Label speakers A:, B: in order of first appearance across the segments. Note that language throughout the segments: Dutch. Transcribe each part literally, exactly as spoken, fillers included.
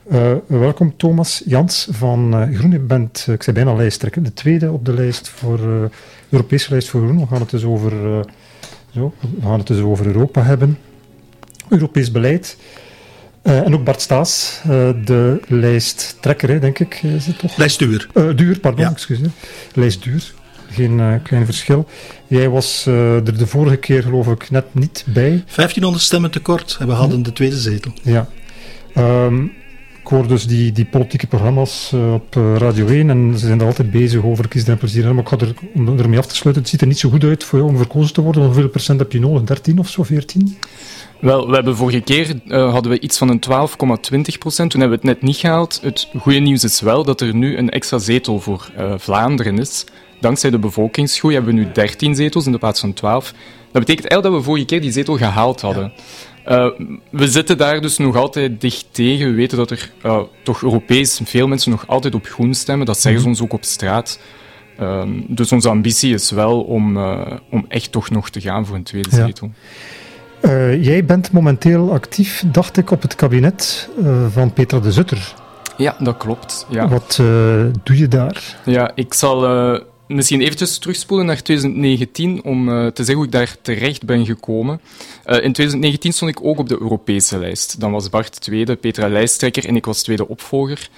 A: Uh, welkom Thomas Jans van uh, Groen. Je bent, uh, ik zei bijna lijsttrekker, de tweede op de lijst voor uh, de Europese lijst voor Groen. We gaan het dus over, uh, zo, we gaan het dus over Europa hebben. Europees beleid. Uh, en ook Bart Staes, uh, de lijsttrekker, hè, denk ik, is het toch?
B: Lijstduur.
A: Uh, duur, pardon,
B: ja.
A: excuseer. Lijstduur. Geen uh, klein verschil. Jij was uh, er de vorige keer, geloof ik, net niet bij.
B: vijftienhonderd stemmen tekort en we hadden de tweede zetel.
A: Ja. Um, ik hoor dus die, die politieke programma's uh, op uh, Radio één en ze zijn er altijd bezig over kiesdrempels hier. Maar ik ga er, om ermee af te sluiten, het ziet er niet zo goed uit voor jou om verkozen te worden. Hoeveel procent heb je nodig? dertien of zo, veertien?
C: Wel, we hebben vorige keer uh, hadden we iets van een twaalf komma twintig procent. Toen hebben we het net niet gehaald. Het goede nieuws is wel dat er nu een extra zetel voor uh, Vlaanderen is. Dankzij de bevolkingsgroei hebben we nu dertien zetels in de plaats van twaalf. Dat betekent eigenlijk dat we vorige keer die zetel gehaald hadden. Uh, we zitten daar dus nog altijd dicht tegen. We weten dat er uh, toch Europees veel mensen nog altijd op groen stemmen. Dat zeggen ze ons ook op straat. Uh, dus onze ambitie is wel om, uh, om echt toch nog te gaan voor een tweede
A: ja.
C: zetel.
A: Uh, jij bent momenteel actief, dacht ik, op het kabinet uh, van Petra de Sutter.
C: Ja, dat klopt. Ja.
A: Wat uh, doe je daar?
C: Ja, ik zal uh, misschien eventjes terugspoelen naar twintig negentien om uh, te zeggen hoe ik daar terecht ben gekomen. Uh, in twintig negentien stond ik ook op de Europese lijst. Dan was Bart tweede, Petra lijsttrekker en ik was tweede opvolger.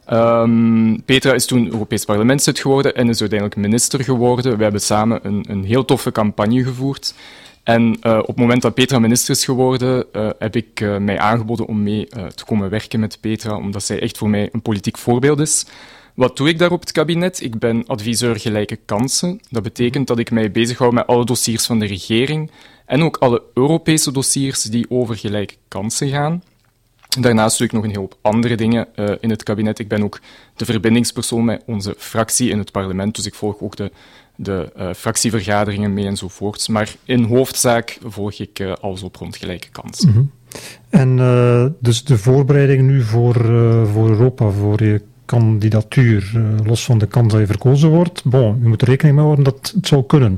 C: Um, Petra is toen Europees parlementslid geworden en is uiteindelijk minister geworden. We hebben samen een, een heel toffe campagne gevoerd. En uh, op het moment dat Petra minister is geworden, uh, heb ik uh, mij aangeboden om mee uh, te komen werken met Petra, omdat zij echt voor mij een politiek voorbeeld is. Wat doe ik daar op het kabinet? Ik ben adviseur gelijke kansen. Dat betekent dat ik mij bezighoud met alle dossiers van de regering en ook alle Europese dossiers die over gelijke kansen gaan. Daarnaast doe ik nog een heel hoop andere dingen uh, in het kabinet. Ik ben ook de verbindingspersoon met onze fractie in het parlement, dus ik volg ook de de uh, fractievergaderingen mee enzovoorts. Maar in hoofdzaak volg ik uh, alles op rond gelijke kansen.
A: Mm-hmm. En uh, dus de voorbereiding nu voor, uh, voor Europa, voor je kandidatuur, uh, los van de kans dat je verkozen wordt, bon, je moet er rekening mee houden dat het zou kunnen.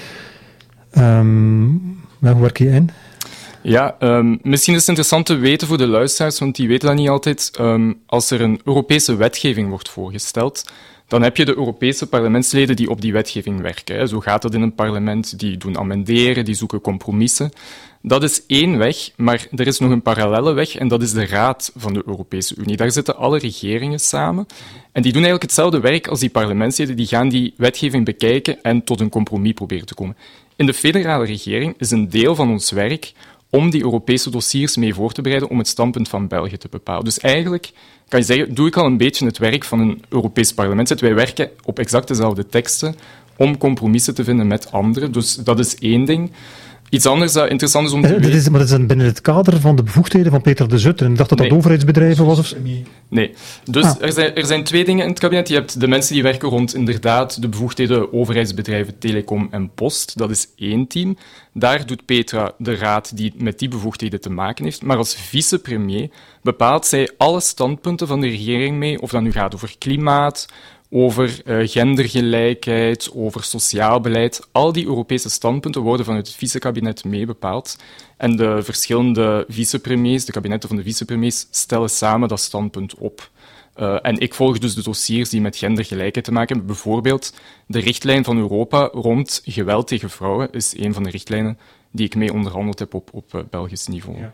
A: Um, hoe werk je in?
C: Ja, um, misschien is het interessant te weten voor de luisteraars, want die weten dat niet altijd. Um, als er een Europese wetgeving wordt voorgesteld, dan heb je de Europese parlementsleden die op die wetgeving werken. Hè. Zo gaat het in een parlement. Die doen amenderen, die zoeken compromissen. Dat is één weg, maar er is nog een parallelle weg en dat is de Raad van de Europese Unie. Daar zitten alle regeringen samen en die doen eigenlijk hetzelfde werk als die parlementsleden. Die gaan die wetgeving bekijken en tot een compromis proberen te komen. In de federale regering is een deel van ons werk om die Europese dossiers mee voor te bereiden om het standpunt van België te bepalen. Dus eigenlijk kan je zeggen, doe ik al een beetje het werk van een Europees parlement. Wij werken op exact dezelfde teksten om compromissen te vinden met anderen. Dus dat is één ding. Iets anders dat interessant is om te
A: eh,
C: weten...
A: Is, maar dat is binnen het kader van de bevoegdheden van Petra de Sutter. En ik dacht dat dat
C: nee.
A: overheidsbedrijven was? Of...
C: Nee. Dus ah. er, zijn, er zijn twee dingen in het kabinet. Je hebt de mensen die werken rond inderdaad de bevoegdheden overheidsbedrijven, telecom en post. Dat is één team. Daar doet Petra de raad die met die bevoegdheden te maken heeft. Maar als vicepremier bepaalt zij alle standpunten van de regering mee, of dat nu gaat over klimaat, over uh, gendergelijkheid, over sociaal beleid. Al die Europese standpunten worden vanuit het vicekabinet mee bepaald. En de verschillende vicepremiers, de kabinetten van de vicepremiers, stellen samen dat standpunt op. Uh, en ik volg dus de dossiers die met gendergelijkheid te maken hebben. Bijvoorbeeld de richtlijn van Europa rond geweld tegen vrouwen is een van de richtlijnen die ik mee onderhandeld heb op, op uh, Belgisch niveau. Ja.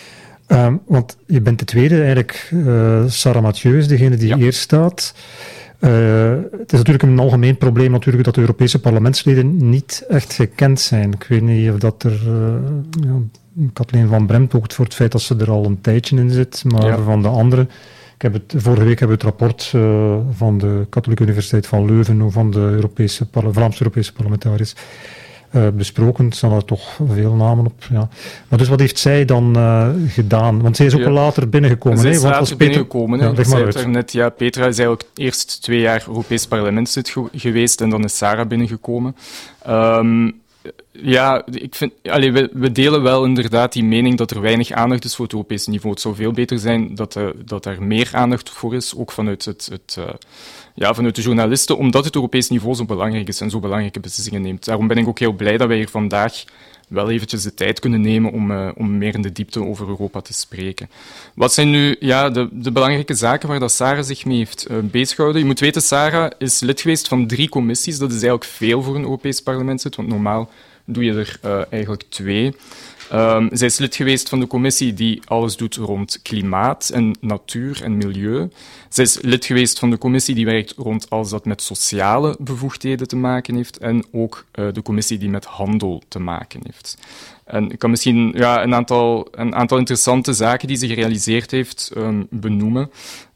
A: Um, want je bent de tweede, eigenlijk uh, Sarah Mathieu is degene die ja. eerst staat. Uh, het is natuurlijk een algemeen probleem natuurlijk dat de Europese parlementsleden niet echt gekend zijn. Ik weet niet of dat er... Uh, ja, Kathleen van Bremt ook voor het feit dat ze er al een tijdje in zit, maar ja. van de anderen... Ik heb het, vorige week hebben we het rapport uh, van de Katholieke Universiteit van Leuven, van de Europese, Vlaamse Europese parlementariërs, uh, besproken. Er staan er toch veel namen op. Ja. Maar dus wat heeft zij dan uh, gedaan? Want zij is ook
C: ja.
A: wel later binnengekomen.
C: Zij is
A: hè? Want
C: later
A: als Peter...
C: binnengekomen.
A: Ja, leg maar uit.
C: Er net, ja, Petra is eigenlijk eerst twee jaar Europees parlementslid ge- geweest en dan is Sarah binnengekomen. Um, Ja, ik vind, allee, we, we delen wel inderdaad die mening dat er weinig aandacht is voor het Europese niveau. Het zou veel beter zijn dat, uh, dat er meer aandacht voor is, ook vanuit, het, het, uh, ja, vanuit de journalisten, omdat het Europese niveau zo belangrijk is en zo belangrijke beslissingen neemt. Daarom ben ik ook heel blij dat wij hier vandaag wel eventjes de tijd kunnen nemen om, uh, om meer in de diepte over Europa te spreken. Wat zijn nu ja, de, de belangrijke zaken waar dat Sarah zich mee heeft uh, bezighouden? Je moet weten, Sarah is lid geweest van drie commissies. Dat is eigenlijk veel voor een Europees parlementslid, want normaal doe je er uh, eigenlijk twee. Um, zij is lid geweest van de commissie die alles doet rond klimaat en natuur en milieu. Zij is lid geweest van de commissie die werkt rond alles dat met sociale bevoegdheden te maken heeft en ook uh, de commissie die met handel te maken heeft. En ik kan misschien ja, een, aantal, een aantal interessante zaken die ze gerealiseerd heeft um, benoemen.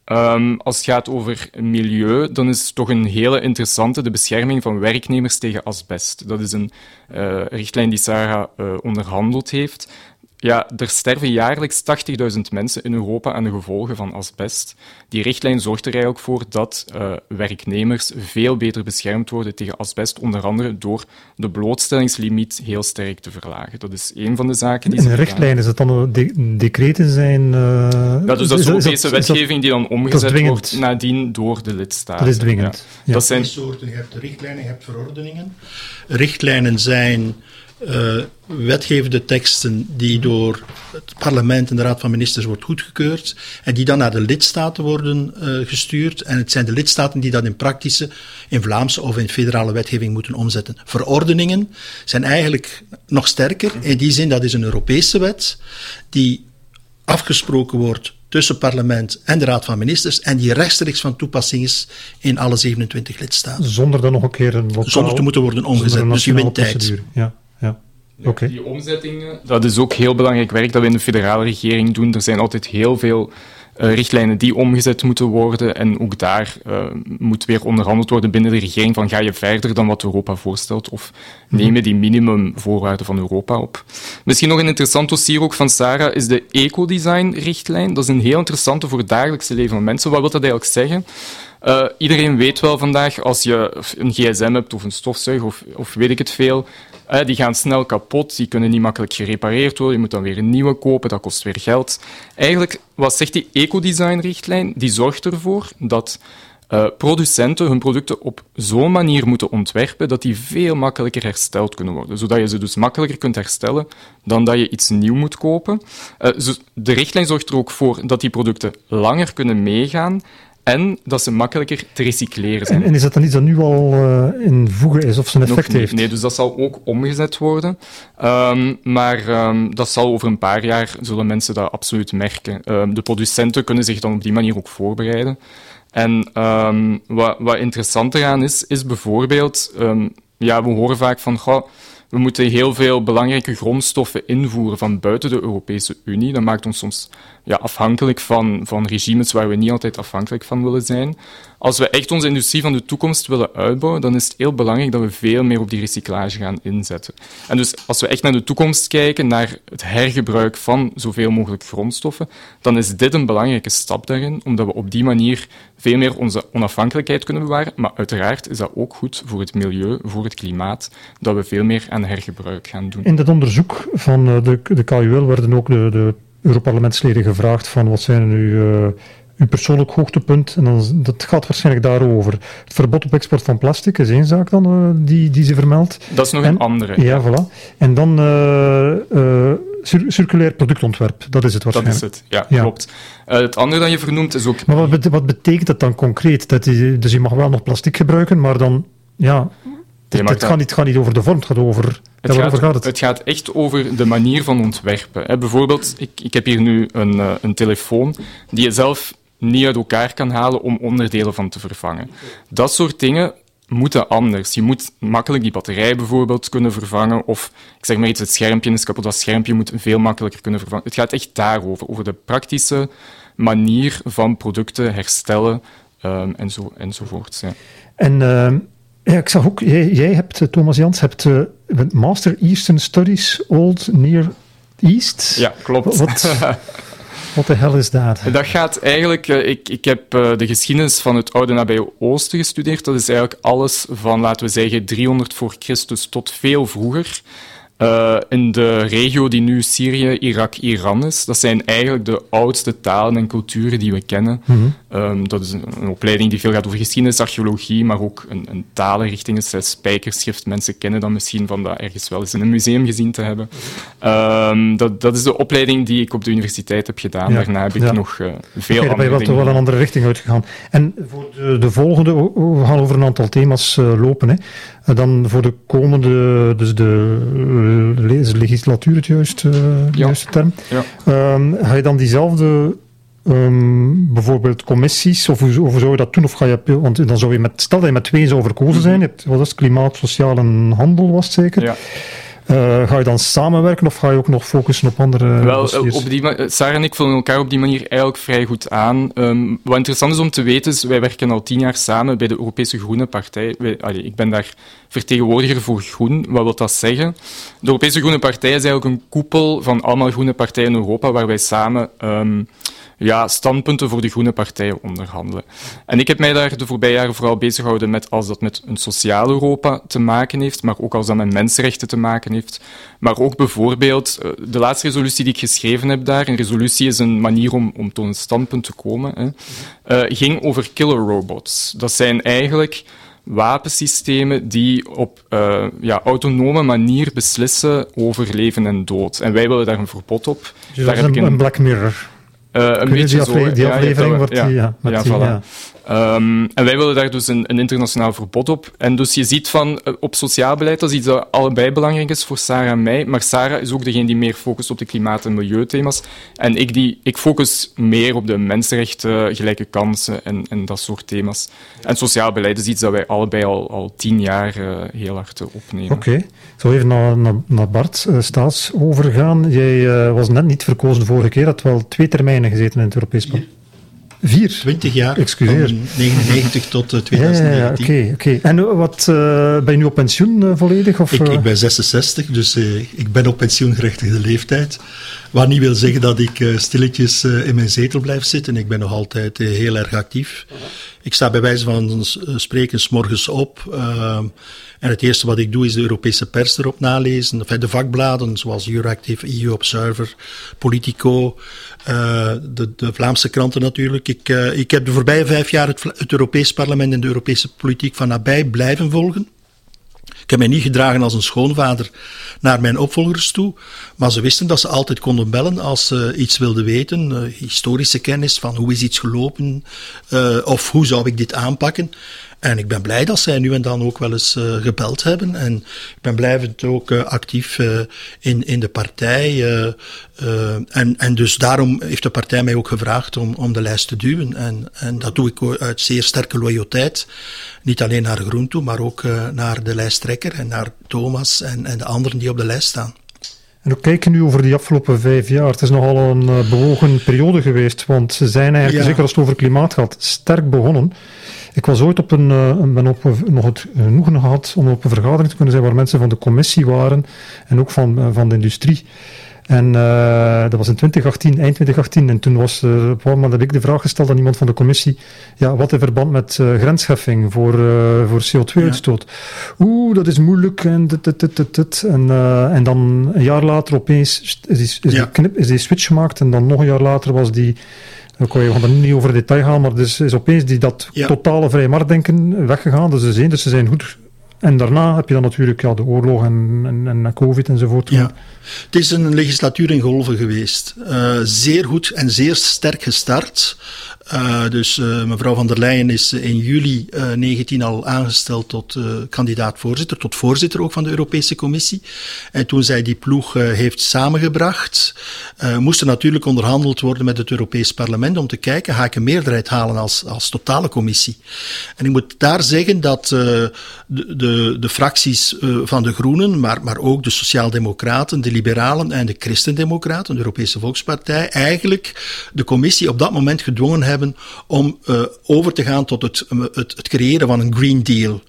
C: Um, als het gaat over milieu, dan is het toch een hele interessante de bescherming van werknemers tegen asbest. Dat is een uh, richtlijn die Sarah uh, onderhandeld heeft. Ja, er sterven jaarlijks tachtigduizend mensen in Europa aan de gevolgen van asbest. Die richtlijn zorgt er eigenlijk voor dat uh, werknemers veel beter beschermd worden tegen asbest, onder andere door de blootstellingslimiet heel sterk te verlagen. Dat is een van de zaken die
A: in
C: ze
A: een richtlijn, is het dan de- decreten zijn... Uh,
C: ja, dus dat is
A: is,
C: Europese
A: is dat,
C: wetgeving
A: is
C: die dan omgezet wordt
A: dwingend.
C: nadien door de lidstaten.
A: Dat is dwingend.
C: Ja.
A: Ja.
C: Dat zijn...
B: soorten. Je hebt richtlijnen, je hebt verordeningen. Richtlijnen zijn uh, wetgevende teksten die door het parlement en de raad van ministers wordt goedgekeurd en die dan naar de lidstaten worden uh, gestuurd. En het zijn de lidstaten die dat in praktische, in Vlaamse of in federale wetgeving moeten omzetten. Verordeningen zijn eigenlijk nog sterker. In die zin, dat is een Europese wet die afgesproken wordt tussen parlement en de raad van ministers en die rechtstreeks van toepassing is in alle zevenentwintig lidstaten.
A: Zonder dan nog een keer een lokaal,
B: Zonder te moeten worden omgezet, dus je wint tijd.
A: Procedure. Ja, ja.
C: Ja,
A: Oké.
C: die omzettingen, dat is ook heel belangrijk werk dat we in de federale regering doen. Er zijn altijd heel veel uh, richtlijnen die omgezet moeten worden en ook daar uh, moet weer onderhandeld worden binnen de regering van ga je verder dan wat Europa voorstelt of neem je die minimumvoorwaarden van Europa op. Misschien nog een interessant dossier ook van Sarah is de ecodesign-richtlijn. Dat is een heel interessante voor het dagelijkse leven van mensen. Wat wil dat eigenlijk zeggen? Uh, iedereen weet wel vandaag, als je een gsm hebt of een stofzuiger of, of weet ik het veel, uh, die gaan snel kapot, die kunnen niet makkelijk gerepareerd worden, je moet dan weer een nieuwe kopen, dat kost weer geld. Eigenlijk, wat zegt die ecodesign-richtlijn? Die zorgt ervoor dat uh, producenten hun producten op zo'n manier moeten ontwerpen dat die veel makkelijker hersteld kunnen worden, zodat je ze dus makkelijker kunt herstellen dan dat je iets nieuw moet kopen. Uh, zo, de richtlijn zorgt er ook voor dat die producten langer kunnen meegaan en dat ze makkelijker te recycleren zijn.
A: En, en is dat dan iets dat nu al uh, in voegen is of zijn effect
C: Nog
A: heeft?
C: Nee, dus dat zal ook omgezet worden. Um, maar um, dat zal over een paar jaar, zullen mensen dat absoluut merken. Um, de producenten kunnen zich dan op die manier ook voorbereiden. En um, wat, wat interessant eraan is, is bijvoorbeeld, um, ja, we horen vaak van, goh, we moeten heel veel belangrijke grondstoffen invoeren van buiten de Europese Unie. Dat maakt ons soms ja, afhankelijk van, van regimes waar we niet altijd afhankelijk van willen zijn. Als we echt onze industrie van de toekomst willen uitbouwen, dan is het heel belangrijk dat we veel meer op die recyclage gaan inzetten. En dus als we echt naar de toekomst kijken, naar het hergebruik van zoveel mogelijk grondstoffen, dan is dit een belangrijke stap daarin, omdat we op die manier veel meer onze onafhankelijkheid kunnen bewaren. Maar uiteraard is dat ook goed voor het milieu, voor het klimaat, dat we veel meer aan hergebruik gaan doen.
A: In dat onderzoek van de, de K U L werden ook de, de Europarlementsleden gevraagd van wat zijn nu uh, uw persoonlijk hoogtepunt? En dan, dat gaat waarschijnlijk daarover. Het verbod op export van plastic is één zaak dan, uh, die, die ze vermeldt.
C: Dat is nog
A: en,
C: een andere.
A: Ja, voilà. En dan uh, uh, cir- circulair productontwerp, dat is het
C: Dat
A: waarschijnlijk.
C: is het, ja,
A: Ja.
C: klopt. Uh, het andere dat je vernoemt is ook...
A: Maar wat, bet- wat betekent dat dan concreet? Dat je, dus je mag wel nog plastic gebruiken, maar dan, ja... Het,
C: mag
A: het,
C: dat-
A: gaat niet, het gaat niet over de vorm, het gaat over...
C: Het
A: ja, waarover
C: gaat,
A: gaat het?
C: het gaat echt over de manier van ontwerpen. Hè. Bijvoorbeeld, ik, ik heb hier nu een, uh, een telefoon die je zelf niet uit elkaar kan halen om onderdelen van te vervangen. Dat soort dingen moeten anders. Je moet makkelijk die batterij bijvoorbeeld kunnen vervangen, of ik zeg maar iets, het schermpje is kapot, dat schermpje moet veel makkelijker kunnen vervangen. Het gaat echt daarover, over de praktische manier van producten herstellen um, en zo, enzovoort. Ja.
A: En uh, ja, ik zag ook, jij, jij hebt, Thomas Jans, hebt uh, Master Eastern Studies, Old Near East.
C: Ja, klopt.
A: Wat, wat de hel is dat?
C: Dat gaat eigenlijk... Uh, ik, ik heb uh, de geschiedenis van het Oude Nabije Oosten gestudeerd. Dat is eigenlijk alles van, laten we zeggen, driehonderd voor Christus tot veel vroeger. Uh, in de regio die nu Syrië, Irak, Iran is, dat zijn eigenlijk de oudste talen en culturen die we kennen. Mm-hmm. Um, dat is een, een opleiding die veel gaat over geschiedenis, archeologie, maar ook een, een talenrichting is, spijkerschrift. Mensen kennen dat misschien van dat ergens wel eens in een museum gezien te hebben. Um, dat, dat is de opleiding die ik op de universiteit heb gedaan. Ja. Daarna heb ik ja. nog uh, veel okay, andere dingen.
A: Je bent wel een andere richting uitgegaan. En voor de, de volgende, we gaan over een aantal thema's uh, lopen. Hè. En dan voor de komende, dus de is legislatuur het juiste, uh, ja. juiste term. Ja. Um, ga je dan diezelfde um, bijvoorbeeld commissies, of hoe, of zou je dat doen? Of ga je, want dan zou je met, stel dat je met twee zou verkozen zijn, je hebt, wat is het, klimaat, sociaal en handel was het zeker. Ja. Uh, ga je dan samenwerken of ga je ook nog focussen op andere
C: Wel, op die ma- Sarah en ik vullen elkaar op die manier eigenlijk vrij goed aan. Um, wat interessant is om te weten is, wij werken al tien jaar samen bij de Europese Groene Partij. Wij, allee, ik ben daar vertegenwoordiger voor Groen. Wat wil dat zeggen? De Europese Groene Partij is eigenlijk een koepel van allemaal groene partijen in Europa, waar wij samen um, ja, standpunten voor de groene partijen onderhandelen. En ik heb mij daar de voorbije jaren vooral bezig gehouden met als dat met een sociaal Europa te maken heeft, maar ook als dat met mensenrechten te maken heeft. Maar ook bijvoorbeeld, de laatste resolutie die ik geschreven heb daar, een resolutie is een manier om, om tot een standpunt te komen, hè, uh, ging over killer robots. Dat zijn eigenlijk wapensystemen die op uh, ja, autonome manier beslissen over leven en dood. En wij willen daar een verbod op.
A: Dus daar heb een, ik een, een Black Mirror.
C: Uh, een beetje
A: die, afle-
C: zo,
A: die
C: ja,
A: aflevering wordt
C: ja,
A: die, ja, met
C: ja,
A: die,
C: voilà.
A: ja.
C: Um, en wij willen daar dus een, een internationaal verbod op. En dus je ziet van, uh, op sociaal beleid, dat is iets dat allebei belangrijk is voor Sarah en mij, maar Sarah is ook degene die meer focust op de klimaat- en milieuthema's. En ik, die, ik focus meer op de mensenrechten, gelijke kansen en, en dat soort thema's. En sociaal beleid is iets dat wij allebei al, al tien jaar uh, heel hard uh, opnemen.
A: Oké. Okay. Ik zal even naar, naar, naar Bart uh, Staes overgaan. Jij uh, was net niet verkozen de vorige keer, had wel twee termijnen gezeten in het Europees Parlement. Vier?
B: Twintig jaar.
A: Excuseer.
B: Van negenennegentig tot uh, twintig negentien.
A: Ja, oké. Ja, okay, okay. En wat, uh, ben je nu op pensioen uh, volledig? Of,
B: ik,
A: uh?
B: ik ben zesenzestig, dus uh, ik ben op pensioengerechtigde leeftijd. Wat niet wil zeggen dat ik uh, stilletjes uh, in mijn zetel blijf zitten. Ik ben nog altijd uh, heel erg actief. Uh-huh. Ik sta bij wijze van spreken 's morgens op. Uh, en het eerste wat ik doe is de Europese pers erop nalezen. Enfin, de vakbladen zoals Euractiv, E U Observer, Politico, uh, de, de Vlaamse kranten natuurlijk. Ik, uh, ik heb de voorbije vijf jaar het, het Europees Parlement en de Europese politiek van nabij blijven volgen. Ik heb mij niet gedragen als een schoonvader naar mijn opvolgers toe, maar ze wisten dat ze altijd konden bellen als ze iets wilden weten, uh, historische kennis van hoe is iets gelopen, uh, of hoe zou ik dit aanpakken. En ik ben blij dat zij nu en dan ook wel eens uh, gebeld hebben. En ik ben blijvend ook uh, actief uh, in, in de partij. Uh, uh, en, en dus daarom heeft de partij mij ook gevraagd om, om de lijst te duwen. En, en dat doe ik uit zeer sterke loyaliteit. Niet alleen naar Groen toe, maar ook uh, naar de lijsttrekker en naar Thomas en, en de anderen die op de lijst staan.
A: En hoe kijk je nu over die afgelopen vijf jaar? Het is nogal een uh, bewogen periode geweest, want ze zijn eigenlijk, ja. zeker als het over klimaat gaat, sterk begonnen. Ik was ooit op een, uh, ben op, nog het genoegen gehad om op een vergadering te kunnen zijn waar mensen van de commissie waren en ook van, uh, van de industrie. En uh, dat was in twintig achttien, eind twintig achttien. En toen was, uh, op een moment heb ik de vraag gesteld aan iemand van de commissie, ja, wat in verband met uh, grensheffing voor, uh, voor C O twee uitstoot. Ja. Oeh, dat is moeilijk en dit, dit, dit, dit, dit. En, uh, en dan een jaar later opeens is die, is, die
B: ja.
A: knip, is die switch gemaakt en dan nog een jaar later was die... We gaan er niet over detail gaan, maar dus is opeens die, dat ja. totale vrije marktdenken weggegaan. Dus, één, dus ze zijn goed. En daarna heb je dan natuurlijk ja, de oorlog en, en, en COVID enzovoort.
B: Ja. Het is een legislatuur in golven geweest. Uh, zeer goed en zeer sterk gestart. Uh, dus uh, mevrouw van der Leyen is in juli uh, negentien al aangesteld tot uh, kandidaat-voorzitter, tot voorzitter ook van de Europese Commissie. En toen zij die ploeg uh, heeft samengebracht, uh, moest er natuurlijk onderhandeld worden met het Europees Parlement om te kijken, ga ik een meerderheid halen als, als totale commissie. En ik moet daar zeggen dat uh, de, de, de fracties uh, van de Groenen, maar, maar ook de Sociaaldemocraten, de Liberalen en de Christendemocraten, de Europese Volkspartij, eigenlijk de commissie op dat moment gedwongen hebben om uh, over te gaan tot het, het, het creëren van een Green Deal.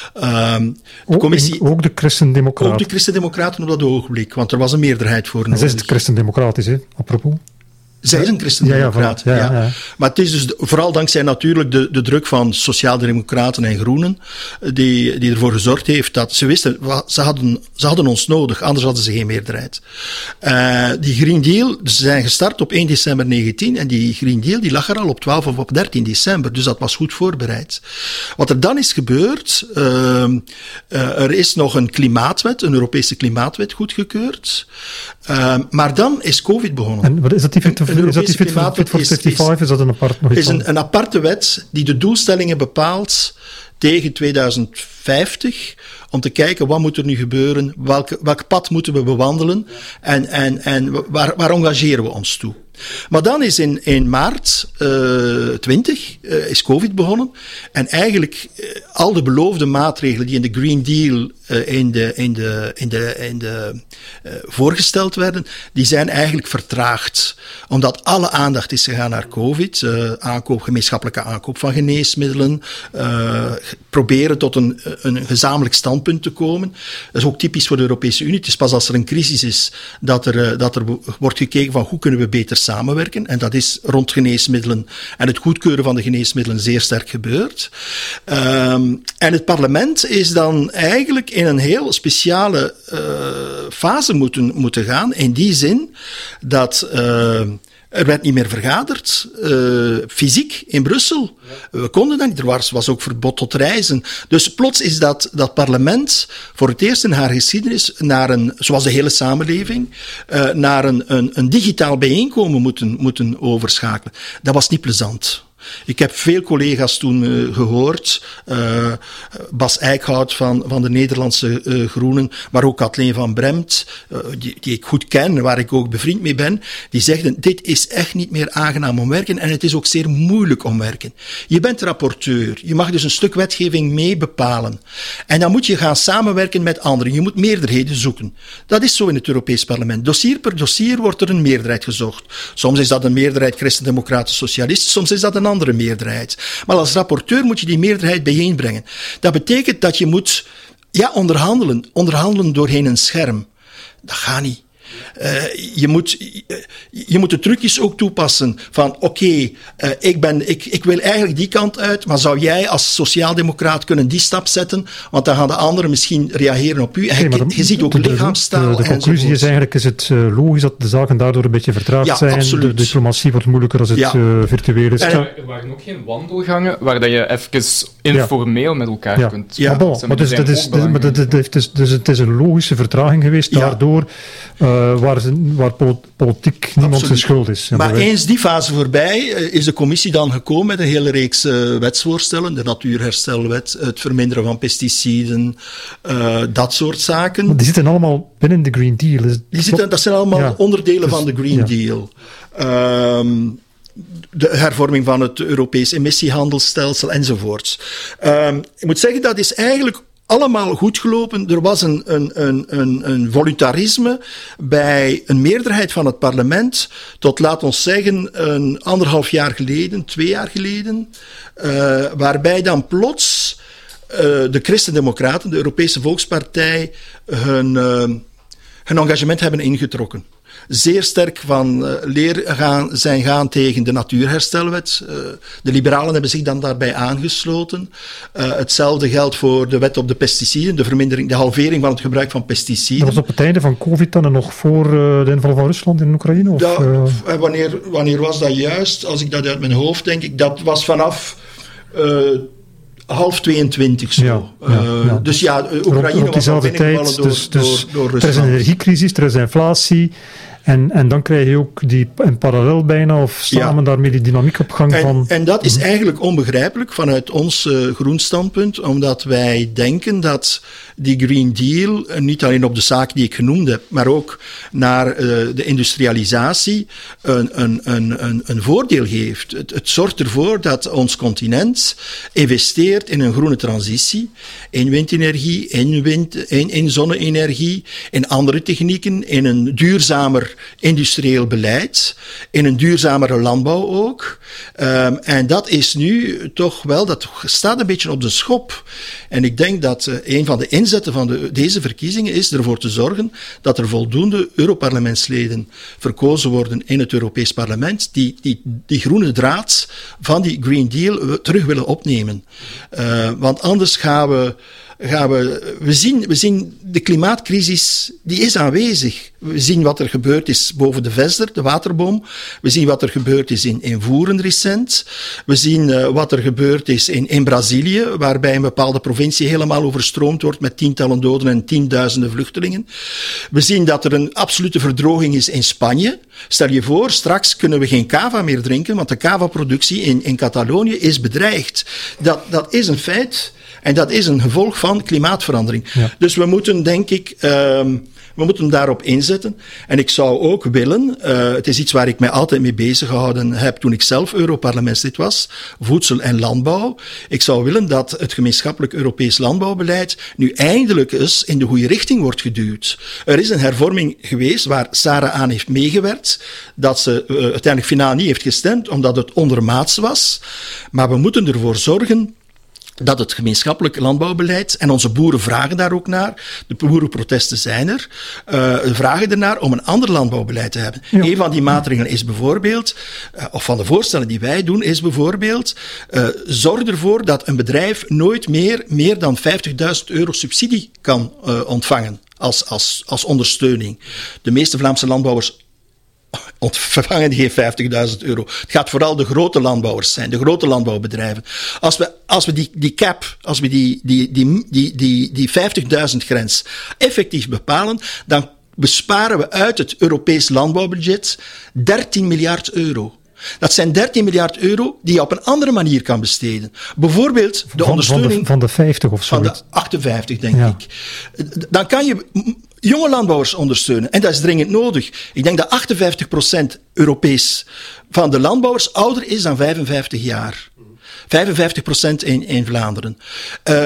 B: Um, de
A: ook,
B: commissie,
A: ook de Christendemocraten.
B: Ook de Christendemocraten op dat ogenblik, want er was een meerderheid voor.
A: En ze is het Christendemocratisch, hè, apropos.
B: Zij is een christendemocraat.
A: Ja, ja, ja, ja.
B: Maar het is dus vooral dankzij natuurlijk de, de druk van sociaaldemocraten en groenen die, die ervoor gezorgd heeft dat ze wisten, ze hadden, ze hadden ons nodig, anders hadden ze geen meerderheid. Uh, die Green Deal, ze zijn gestart op één december negentien en die Green Deal die lag er al op twaalf of op dertien december, dus dat was goed voorbereid. Wat er dan is gebeurd, uh, uh, er is nog een klimaatwet, een Europese klimaatwet goedgekeurd, uh, maar dan is COVID begonnen.
A: En wat is dat die fit, een, is dat die fit, for, fit for vijfenvijftig? Is, is dat een apart nog iets
B: is een, een aparte wet die de doelstellingen bepaalt tegen tweeduizend vijftig, om te kijken wat moet er nu gebeuren, welke, welk pad moeten we bewandelen en, en, en waar, waar engageren we ons toe. Maar dan is in, in maart uh, twintig uh, is COVID begonnen en eigenlijk uh, al de beloofde maatregelen die in de Green Deal uh, in de, in de, in de, in de, uh, voorgesteld werden, die zijn eigenlijk vertraagd. Omdat alle aandacht is gegaan naar COVID, uh, aankoop, gemeenschappelijke aankoop van geneesmiddelen, uh, proberen tot een, een gezamenlijk standpunt te komen. Dat is ook typisch voor de Europese Unie. Het is pas als er een crisis is dat er, uh, dat er wordt gekeken van hoe kunnen we beter samenwerken. En dat is rond geneesmiddelen en het goedkeuren van de geneesmiddelen zeer sterk gebeurd. Um, en het parlement is dan eigenlijk in een heel speciale uh, fase moeten, moeten gaan. In die zin dat uh, er werd niet meer vergaderd, uh, fysiek in Brussel. We konden dat niet, er was, was ook verbod tot reizen. Dus plots is dat, dat parlement voor het eerst in haar geschiedenis naar een, zoals de hele samenleving, uh, naar een, een, een digitaal bijeenkomen moeten, moeten overschakelen. Dat was niet plezant. Ik heb veel collega's toen uh, gehoord, uh, Bas Eickhout van, van de Nederlandse uh, Groenen, maar ook Kathleen van Bremt, uh, die, die ik goed ken, waar ik ook bevriend mee ben, die zegden, dit is echt niet meer aangenaam om werken en het is ook zeer moeilijk om werken. Je bent rapporteur, je mag dus een stuk wetgeving mee bepalen en dan moet je gaan samenwerken met anderen, je moet meerderheden zoeken. Dat is zo in het Europees Parlement. Dossier per dossier wordt er een meerderheid gezocht. Soms is dat een meerderheid Christen-Democraten Socialisten, soms is dat een andere meerderheid. Maar als rapporteur moet je die meerderheid bijeenbrengen. Dat betekent dat je moet ja, onderhandelen. Onderhandelen doorheen een scherm. Dat gaat niet. Uh, je, moet, uh, je moet de trucjes ook toepassen van oké, okay, uh, ik, ben, ik, ik wil eigenlijk die kant uit, maar zou jij als sociaaldemocraat kunnen die stap zetten? Want dan gaan de anderen misschien reageren op u. En
A: okay,
B: je,
A: de,
B: je ziet ook
A: de,
B: lichaamstaal.
A: De, de, de conclusie
B: enzovoort.
A: is eigenlijk, is het uh, logisch dat de zaken daardoor een beetje vertraagd
B: ja,
A: zijn.
B: Absoluut.
A: De diplomatie wordt moeilijker als het
B: ja.
A: uh, virtueel is.
C: En er waren ook geen wandelgangen waar dat je even informeel ja. met elkaar
A: ja.
C: kunt...
A: Ja, bon, maar, dus, dat is, maar dat, dat, dat, dus, dus het is een logische vertraging geweest, ja. daardoor uh, waar, waar politiek niemand zijn schuld is.
B: Ja, maar eens die fase voorbij uh, is de commissie dan gekomen met een hele reeks uh, wetsvoorstellen, de natuurherstelwet, het verminderen van pesticiden, uh, dat soort zaken.
A: Maar die zitten allemaal binnen de Green Deal. Is
B: die zitten, dat zijn allemaal ja. onderdelen dus, van de Green ja. Deal. Um, de hervorming van het Europees emissiehandelsstelsel enzovoorts. Um, ik moet zeggen, dat is eigenlijk allemaal goed gelopen. Er was een, een, een, een, een voluntarisme bij een meerderheid van het parlement tot, laat ons zeggen, een anderhalf jaar geleden, twee jaar geleden, uh, waarbij dan plots uh, de Christen-Democraten, de Europese Volkspartij, hun, uh, hun engagement hebben ingetrokken. Zeer sterk van uh, leer gaan, zijn gaan tegen de natuurherstelwet. Uh, de liberalen hebben zich dan daarbij aangesloten. Uh, hetzelfde geldt voor de wet op de pesticiden, de vermindering, de halvering van het gebruik van pesticiden.
A: Dat was op het einde van COVID dan en nog voor uh, de inval van Rusland in Oekraïne? Of,
B: dat,
A: uh...
B: wanneer, wanneer was dat juist? Als ik dat uit mijn hoofd denk, ik, dat was vanaf... Uh, half tweeëntwintig zo. Ja, ja, ja. Uh, dus ja, Oekraïne was al binnengevallen door, dus, dus door, door Rusland.
A: Er is een energiecrisis, er is inflatie. En, en dan krijg je ook die in parallel bijna, of samen ja. daarmee die dynamiek op gang
B: en,
A: van...
B: En dat is eigenlijk onbegrijpelijk vanuit ons uh, groen standpunt, omdat wij denken dat die Green Deal, uh, niet alleen op de zaak die ik genoemd heb, maar ook naar uh, de industrialisatie een, een, een, een, een voordeel geeft. Het, het zorgt ervoor dat ons continent investeert in een groene transitie, in windenergie, in, wind, in, in zonne-energie, in andere technieken, in een duurzamer duurzamer industrieel beleid, in een duurzamere landbouw ook. Um, en dat is nu toch wel, dat staat een beetje op de schop. En ik denk dat uh, een van de inzetten van de, deze verkiezingen is ervoor te zorgen dat er voldoende Europarlementsleden verkozen worden in het Europees Parlement die die, die groene draad van die Green Deal terug willen opnemen. Uh, want anders gaan we Gaan we, we, zien, we zien de klimaatcrisis, die is aanwezig. We zien wat er gebeurd is boven de Vesder, de waterboom. We zien wat er gebeurd is in, in Voeren recent. We zien uh, wat er gebeurd is in, in Brazilië, waarbij een bepaalde provincie helemaal overstroomd wordt met tientallen doden en tienduizenden vluchtelingen. We zien dat er een absolute verdroging is in Spanje. Stel je voor, straks kunnen we geen cava meer drinken, want de cava-productie in, in Catalonië is bedreigd. Dat, dat is een feit. En dat is een gevolg van klimaatverandering. Ja. Dus we moeten, denk ik, um, we moeten daarop inzetten. En ik zou ook willen, uh, het is iets waar ik mij altijd mee bezig gehouden heb toen ik zelf Europarlementslid was, voedsel en landbouw. Ik zou willen dat het gemeenschappelijk Europees landbouwbeleid nu eindelijk eens in de goede richting wordt geduwd. Er is een hervorming geweest waar Sarah aan heeft meegewerkt, dat ze uh, uiteindelijk finaal niet heeft gestemd, omdat het ondermaats was. Maar we moeten ervoor zorgen dat het gemeenschappelijk landbouwbeleid, en onze boeren vragen daar ook naar, de boerenprotesten zijn er, uh, vragen ernaar om een ander landbouwbeleid te hebben. Ja. Een van die maatregelen is bijvoorbeeld, uh, of van de voorstellen die wij doen, is bijvoorbeeld, uh, zorg ervoor dat een bedrijf nooit meer meer dan vijftigduizend euro subsidie kan uh, ontvangen als, als, als ondersteuning. De meeste Vlaamse landbouwers ontvangen geen vijftigduizend euro. Het gaat vooral de grote landbouwers zijn, de grote landbouwbedrijven. Als we, als we die, die cap, als we die, die, die, die, die, die vijftigduizend grens effectief bepalen, dan besparen we uit het Europees landbouwbudget dertien miljard euro. Dat zijn dertien miljard euro die je op een andere manier kan besteden. Bijvoorbeeld de
A: van,
B: ondersteuning...
A: Van de, van de vijftig of zo.
B: Van de achtenvijftig, denk
A: ja.
B: ik. Dan kan je jonge landbouwers ondersteunen. En dat is dringend nodig. Ik denk dat achtenvijftig procent Europees van de landbouwers ouder is dan vijfenvijftig jaar. vijfenvijftig procent in, in Vlaanderen. Uh,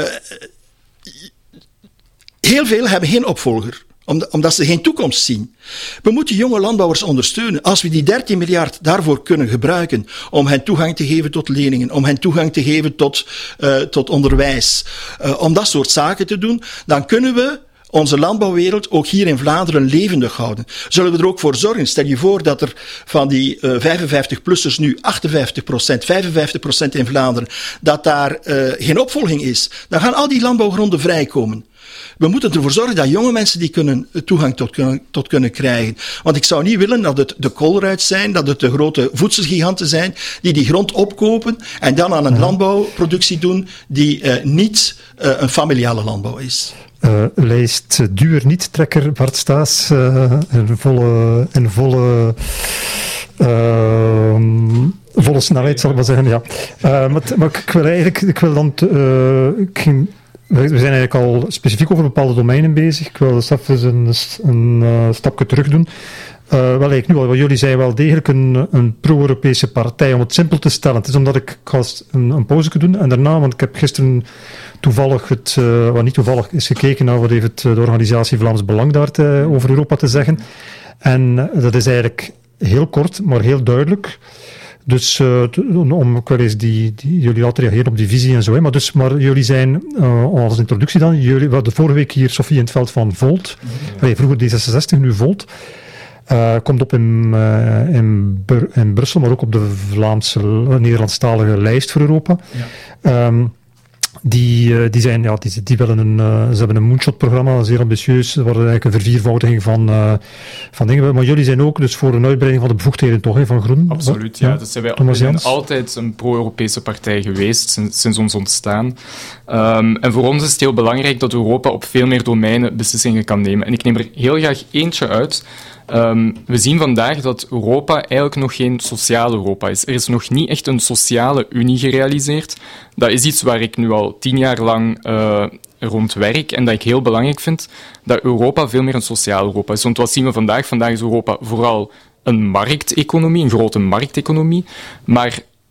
B: heel veel hebben geen opvolger. Omdat ze geen toekomst zien. We moeten jonge landbouwers ondersteunen. Als we die dertien miljard daarvoor kunnen gebruiken om hen toegang te geven tot leningen, om hen toegang te geven tot, uh, tot onderwijs, uh, om dat soort zaken te doen, dan kunnen we onze landbouwwereld ook hier in Vlaanderen levendig houden. Zullen we er ook voor zorgen? Stel je voor dat er van die uh, vijfenvijftig-plussers nu achtenvijftig procent, vijfenvijftig procent in Vlaanderen, dat daar uh, geen opvolging is. Dan gaan al die landbouwgronden vrijkomen. We moeten ervoor zorgen dat jonge mensen die kunnen, toegang tot kunnen, tot kunnen krijgen. Want ik zou niet willen dat het de Colruyts zijn, dat het de grote voedselgiganten zijn, die die grond opkopen en dan aan een ja. landbouwproductie doen die uh, niet uh, een familiale landbouw is.
A: Uh, lijst duur niet-trekker Bart Staes, uh, een volle, een volle, uh, volle snelheid zal ik maar zeggen, ja. Uh, maar, maar ik wil eigenlijk, ik wil dan, uh, ik ging, we zijn eigenlijk al specifiek over bepaalde domeinen bezig. Ik wil dus even een, een uh, stapje terug doen. Uh, wel, eigenlijk nu al, wat jullie zijn wel degelijk een, een pro-Europese partij, om het simpel te stellen. Het is omdat ik, ik ga een, een pauze doen en daarna, want ik heb gisteren toevallig het, uh, wat niet toevallig is gekeken naar wat heeft de organisatie Vlaams Belang daar te, over Europa te zeggen. En uh, dat is eigenlijk heel kort, maar heel duidelijk. Dus uh, om ik wel eens die, die, jullie altijd reageren op die visie en zo, hè, maar, dus, maar jullie zijn, uh, als introductie dan, jullie, de vorige week hier Sofie in het veld van Volt, ja. Allee, vroeger D zesenzestig, nu Volt, uh, komt op in, uh, in, Bur- in Brussel, maar ook op de Vlaamse, uh, Nederlandstalige lijst voor Europa. Ja. Um, Die, uh, die, zijn, ja, die, die willen een, uh, ze hebben een moonshot-programma, zeer ambitieus, waar eigenlijk een verviervoudiging van, uh, van dingen. Maar jullie zijn ook dus voor een uitbreiding van de bevoegdheden, toch, hè, van Groen?
C: Absoluut, ja. ja. Dus zijn wij wij zijn altijd een pro-Europese partij geweest, sinds, sinds ons ontstaan. Um, en voor ons is het heel belangrijk dat Europa op veel meer domeinen beslissingen kan nemen. En ik neem er heel graag eentje uit. Um, we zien vandaag dat Europa eigenlijk nog geen sociaal Europa is. Er is nog niet echt een sociale unie gerealiseerd. Dat is iets waar ik nu al tien jaar lang uh, rond werk en dat ik heel belangrijk vind, dat Europa veel meer een sociaal Europa is. Want wat zien we vandaag? Vandaag is Europa vooral een markteconomie, een grote markteconomie, maar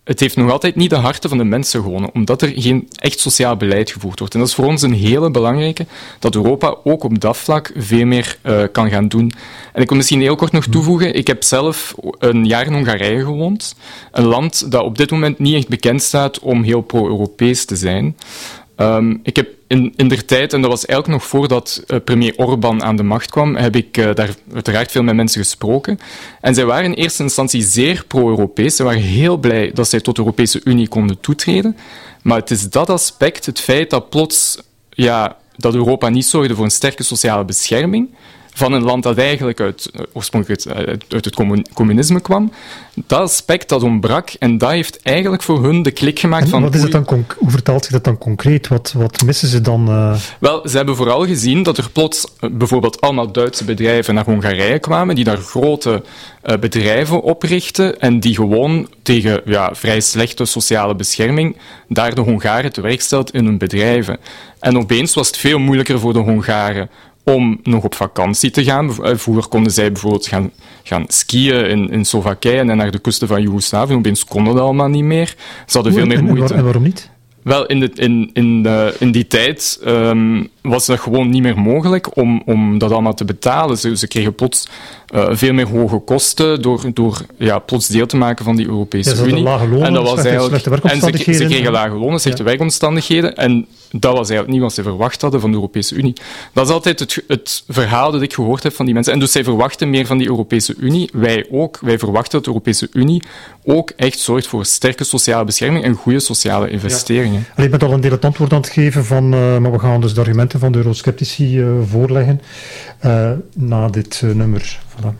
C: het heeft nog altijd niet de harten van de mensen gewonnen, omdat er geen echt sociaal beleid gevoerd wordt. En dat is voor ons een hele belangrijke, dat Europa ook op dat vlak veel meer uh, kan gaan doen. En ik wil misschien heel kort nog toevoegen, ik heb zelf een jaar in Hongarije gewoond, een land dat op dit moment niet echt bekend staat om heel pro-Europees te zijn. Um, ik heb in, in der tijd, en dat was eigenlijk nog voordat uh, premier Orbán aan de macht kwam, heb ik uh, daar uiteraard veel met mensen gesproken. En zij waren in eerste instantie zeer pro-Europees. Ze waren heel blij dat zij tot de Europese Unie konden toetreden. Maar het is dat aspect, het feit dat plots ja, dat Europa niet zorgde voor een sterke sociale bescherming van een land dat eigenlijk uit, oorspronkelijk uit, uit het communisme kwam. Dat aspect dat ontbrak en dat heeft eigenlijk voor hun de klik gemaakt
A: en
C: van...
A: Wat is het dan conc- hoe vertaalt zich dat dan concreet? Wat, wat missen ze dan? Uh...
C: Wel, ze hebben vooral gezien dat er plots uh, bijvoorbeeld allemaal Duitse bedrijven naar Hongarije kwamen, die daar grote uh, bedrijven oprichten en die gewoon tegen ja, vrij slechte sociale bescherming daar de Hongaren te werk stelt in hun bedrijven. En opeens was het veel moeilijker voor de Hongaren om nog op vakantie te gaan. Vroeger konden zij bijvoorbeeld gaan, gaan skiën in, in Slowakije en naar de kusten van Joegoslavië. Opeens konden dat allemaal niet meer. Ze hadden veel meer moeite.
A: En, waar, en waarom niet?
C: Wel, in, de, in, in, de, in die tijd um, was dat gewoon niet meer mogelijk om, om dat allemaal te betalen. Ze, ze kregen plots uh, veel meer hoge kosten door, door ja, plots deel te maken van die Europese
A: ja,
C: Unie.
A: Lage lonen,
C: en dat was
A: slechte,
C: eigenlijk,
A: slechte werkomstandigheden.
C: En ze, ze kregen lage lonen, slechte ja. werkomstandigheden. En dat was eigenlijk niet wat ze verwacht hadden van de Europese Unie. Dat is altijd het, het verhaal dat ik gehoord heb van die mensen. En dus zij verwachten meer van die Europese Unie. Wij ook. Wij verwachten dat de Europese Unie ook echt zorgt voor sterke sociale bescherming en goede sociale investeringen.
A: Ja. Allee, ik ben al een deel het antwoord aan het geven, van, uh, maar we gaan dus de argumenten van de eurosceptici uh, voorleggen uh, na dit uh, nummer. Voilà.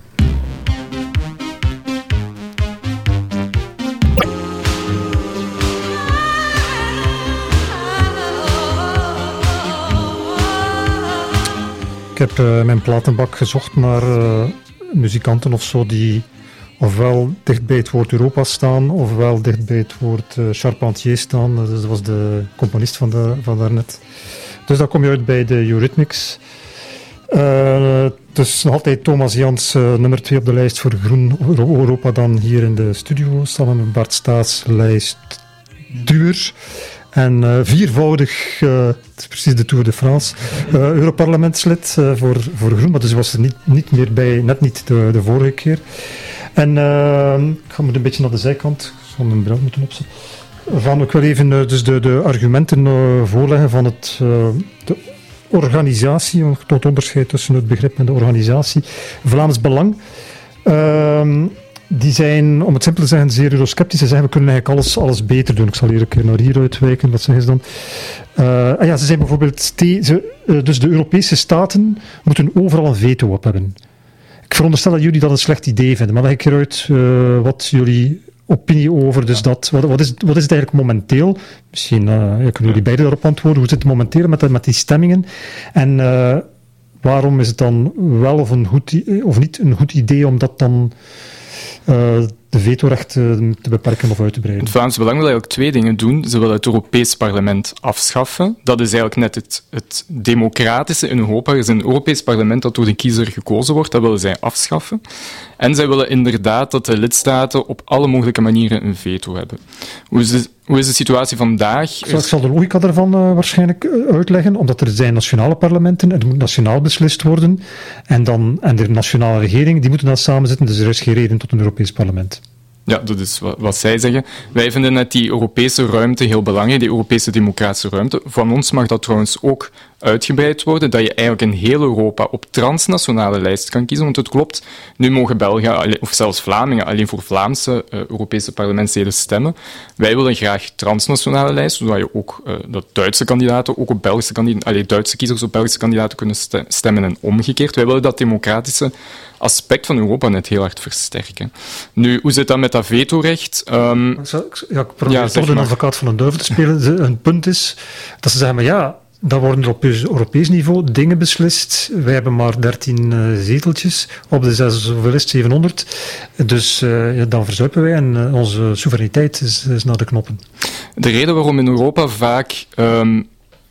A: Ik heb uh, mijn platenbak gezocht naar uh, muzikanten of zo die ofwel dicht bij het woord Europa staan, ofwel dicht bij het woord uh, Charpentier staan. Dus dat was de componist van, de, van daarnet. Dus dan kom je uit bij de Eurythmics. Uh, dus nog altijd Thomas Jans, uh, nummer twee op de lijst voor Groen Europa, dan hier in de studio, samen met Bart Staes, lijstduwer. En uh, viervoudig, uh, het is precies de Tour de France, uh, Europarlementslid uh, voor, voor Groen, maar dus was er niet, niet meer bij, net niet de, de vorige keer. En uh, ik ga maar een beetje naar de zijkant, ik zal mijn bril moeten opzetten. Van, ik wil even uh, dus de, de argumenten uh, voorleggen van het, uh, de organisatie, tot onderscheid tussen het begrip en de organisatie, Vlaams Belang. Uh, Die zijn, om het simpel te zeggen, zeer eurosceptisch. Ze zeggen, we kunnen eigenlijk alles, alles beter doen. Ik zal hier een keer naar hier uitwijken. Wat zeggen ze dan? Uh, ah ja, ze zijn bijvoorbeeld... Ste- ze, uh, dus de Europese staten moeten overal een veto op hebben. Ik veronderstel dat jullie dat een slecht idee vinden. Maar leg ik eruit uh, wat jullie opinie over... Dus dat, wat, wat, is, wat is het eigenlijk momenteel? Misschien uh, ja, kunnen jullie beiden daarop antwoorden. Hoe zit het momenteel met, met die stemmingen? En uh, waarom is het dan wel of, een goed, of niet een goed idee om dat dan... Uh, de vetorecht uh, te beperken of uit te breiden.
C: Het Vlaams Belang wil eigenlijk twee dingen doen. Ze willen het Europees Parlement afschaffen. Dat is eigenlijk net het, het democratische in Europa. Er is een Europees Parlement dat door de kiezer gekozen wordt. Dat willen zij afschaffen. En zij willen inderdaad dat de lidstaten op alle mogelijke manieren een veto hebben. Hoe is de, hoe is de situatie vandaag?
A: Zal, ik zal de logica daarvan uh, waarschijnlijk uh, uitleggen, omdat er zijn nationale parlementen en het moet nationaal beslist worden. En, dan, en de nationale regering, die moeten dan samenzitten, dus er is geen reden tot een Europees Parlement.
C: Ja, dat is wat, wat zij zeggen. Wij vinden net die Europese ruimte heel belangrijk, die Europese democratische ruimte. Van ons mag dat trouwens ook uitgebreid worden, dat je eigenlijk in heel Europa op transnationale lijst kan kiezen, want het klopt, nu mogen Belgen, of zelfs Vlamingen, alleen voor Vlaamse uh, Europese parlementsleden stemmen. Wij willen graag transnationale lijst, zodat je ook, uh, dat Duitse kandidaten ook op Belgische kandidaten, allee, Duitse kiezers op Belgische kandidaten kunnen stemmen en omgekeerd. Wij willen dat democratische aspect van Europa net heel hard versterken. Nu, hoe zit dat met dat vetorecht? Um,
A: ja, ik probeer ja, toch de advocaat van een duivel te spelen. Een punt is dat ze zeggen, maar ja, dan worden er op Europees niveau dingen beslist. Wij hebben maar dertien uh, zeteltjes op de zes, zoveel is het, zevenhonderd. Dus uh, ja, dan verzuipen wij en uh, onze soevereiniteit is, is naar de knoppen.
C: De reden waarom in Europa vaak um,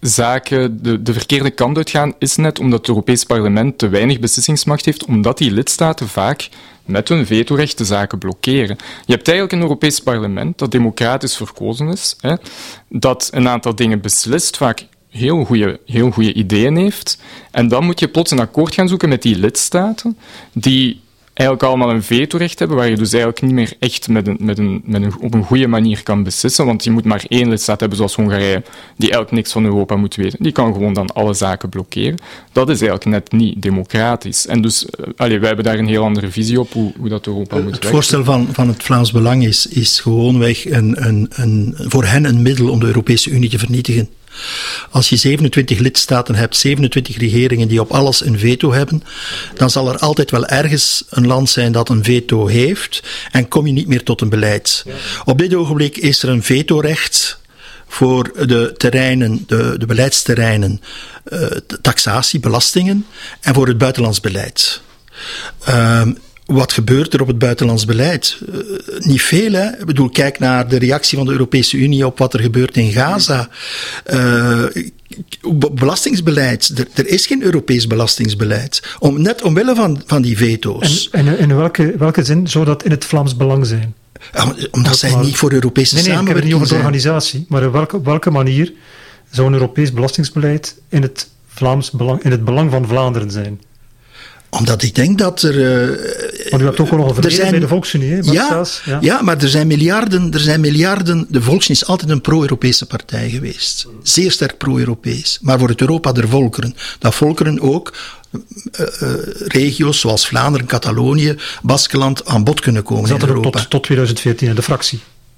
C: zaken de, de verkeerde kant uitgaan, is net omdat het Europees Parlement te weinig beslissingsmacht heeft, omdat die lidstaten vaak met hun vetorecht de zaken blokkeren. Je hebt eigenlijk een Europees Parlement dat democratisch verkozen is, hè, dat een aantal dingen beslist, vaak heel goede, heel goede ideeën heeft, en dan moet je plots een akkoord gaan zoeken met die lidstaten, die eigenlijk allemaal een vetorecht hebben, waar je dus eigenlijk niet meer echt met een, met een, met een, op een goede manier kan beslissen, want je moet maar één lidstaat hebben, zoals Hongarije, die eigenlijk niks van Europa moet weten. Die kan gewoon dan alle zaken blokkeren. Dat is eigenlijk net niet democratisch. En dus, uh, allee, wij hebben daar een heel andere visie op, hoe, hoe dat Europa moet werken.
B: Het voorstel van, van het Vlaams Belang is, is gewoonweg een, een, een, voor hen een middel om de Europese Unie te vernietigen. Als je zevenentwintig lidstaten hebt, zevenentwintig regeringen die op alles een veto hebben, dan zal er altijd wel ergens een land zijn dat een veto heeft en kom je niet meer tot een beleid. Ja. Op dit ogenblik is er een vetorecht voor de terreinen, de, de beleidsterreinen, uh, taxatie, belastingen en voor het buitenlands beleid. Um, Wat gebeurt er op het buitenlands beleid? Uh, niet veel, hè? Ik bedoel, kijk naar de reactie van de Europese Unie op wat er gebeurt in Gaza. Uh, belastingsbeleid. Er, er is geen Europees belastingsbeleid. Om, net omwille van, van die veto's.
A: En, en in welke, welke zin zou dat in het Vlaams Belang zijn?
B: Omdat zij niet voor Europese
A: nee, nee,
B: samenwerking zijn.
A: Ik heb het niet over de organisatie, maar op welke, op welke manier zou een Europees belastingsbeleid in het Vlaams Belang, in het belang van Vlaanderen zijn?
B: Omdat ik denk dat er... Uh,
A: Want u hebt ook wel nog een verleden bij de Volksunie, hè?
B: Ja, ja. ja, maar er zijn miljarden, er zijn miljarden... De Volksunie is altijd een pro-Europese partij geweest. Zeer sterk pro-Europees. Maar voor het Europa der volkeren. Dat volkeren ook uh, uh, regio's zoals Vlaanderen, Catalonië, Baskeland aan bod kunnen komen in Europa.
A: Tot, tot twintig veertien in de fractie.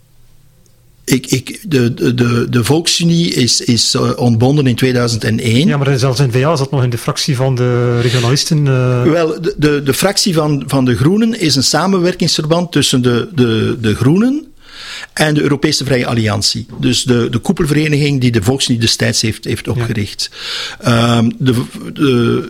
B: Ik, ik, de, de, de Volksunie is, is uh, ontbonden in tweeduizend één.
A: Ja, maar zelfs N V A zat nog in de fractie van de regionalisten. Uh...
B: Wel, de, de, de fractie van, van de Groenen is een samenwerkingsverband tussen de, de, de Groenen en de Europese Vrije Alliantie. Dus de, de koepelvereniging die de Volksunie destijds heeft, heeft opgericht. Ja. Um, de, de,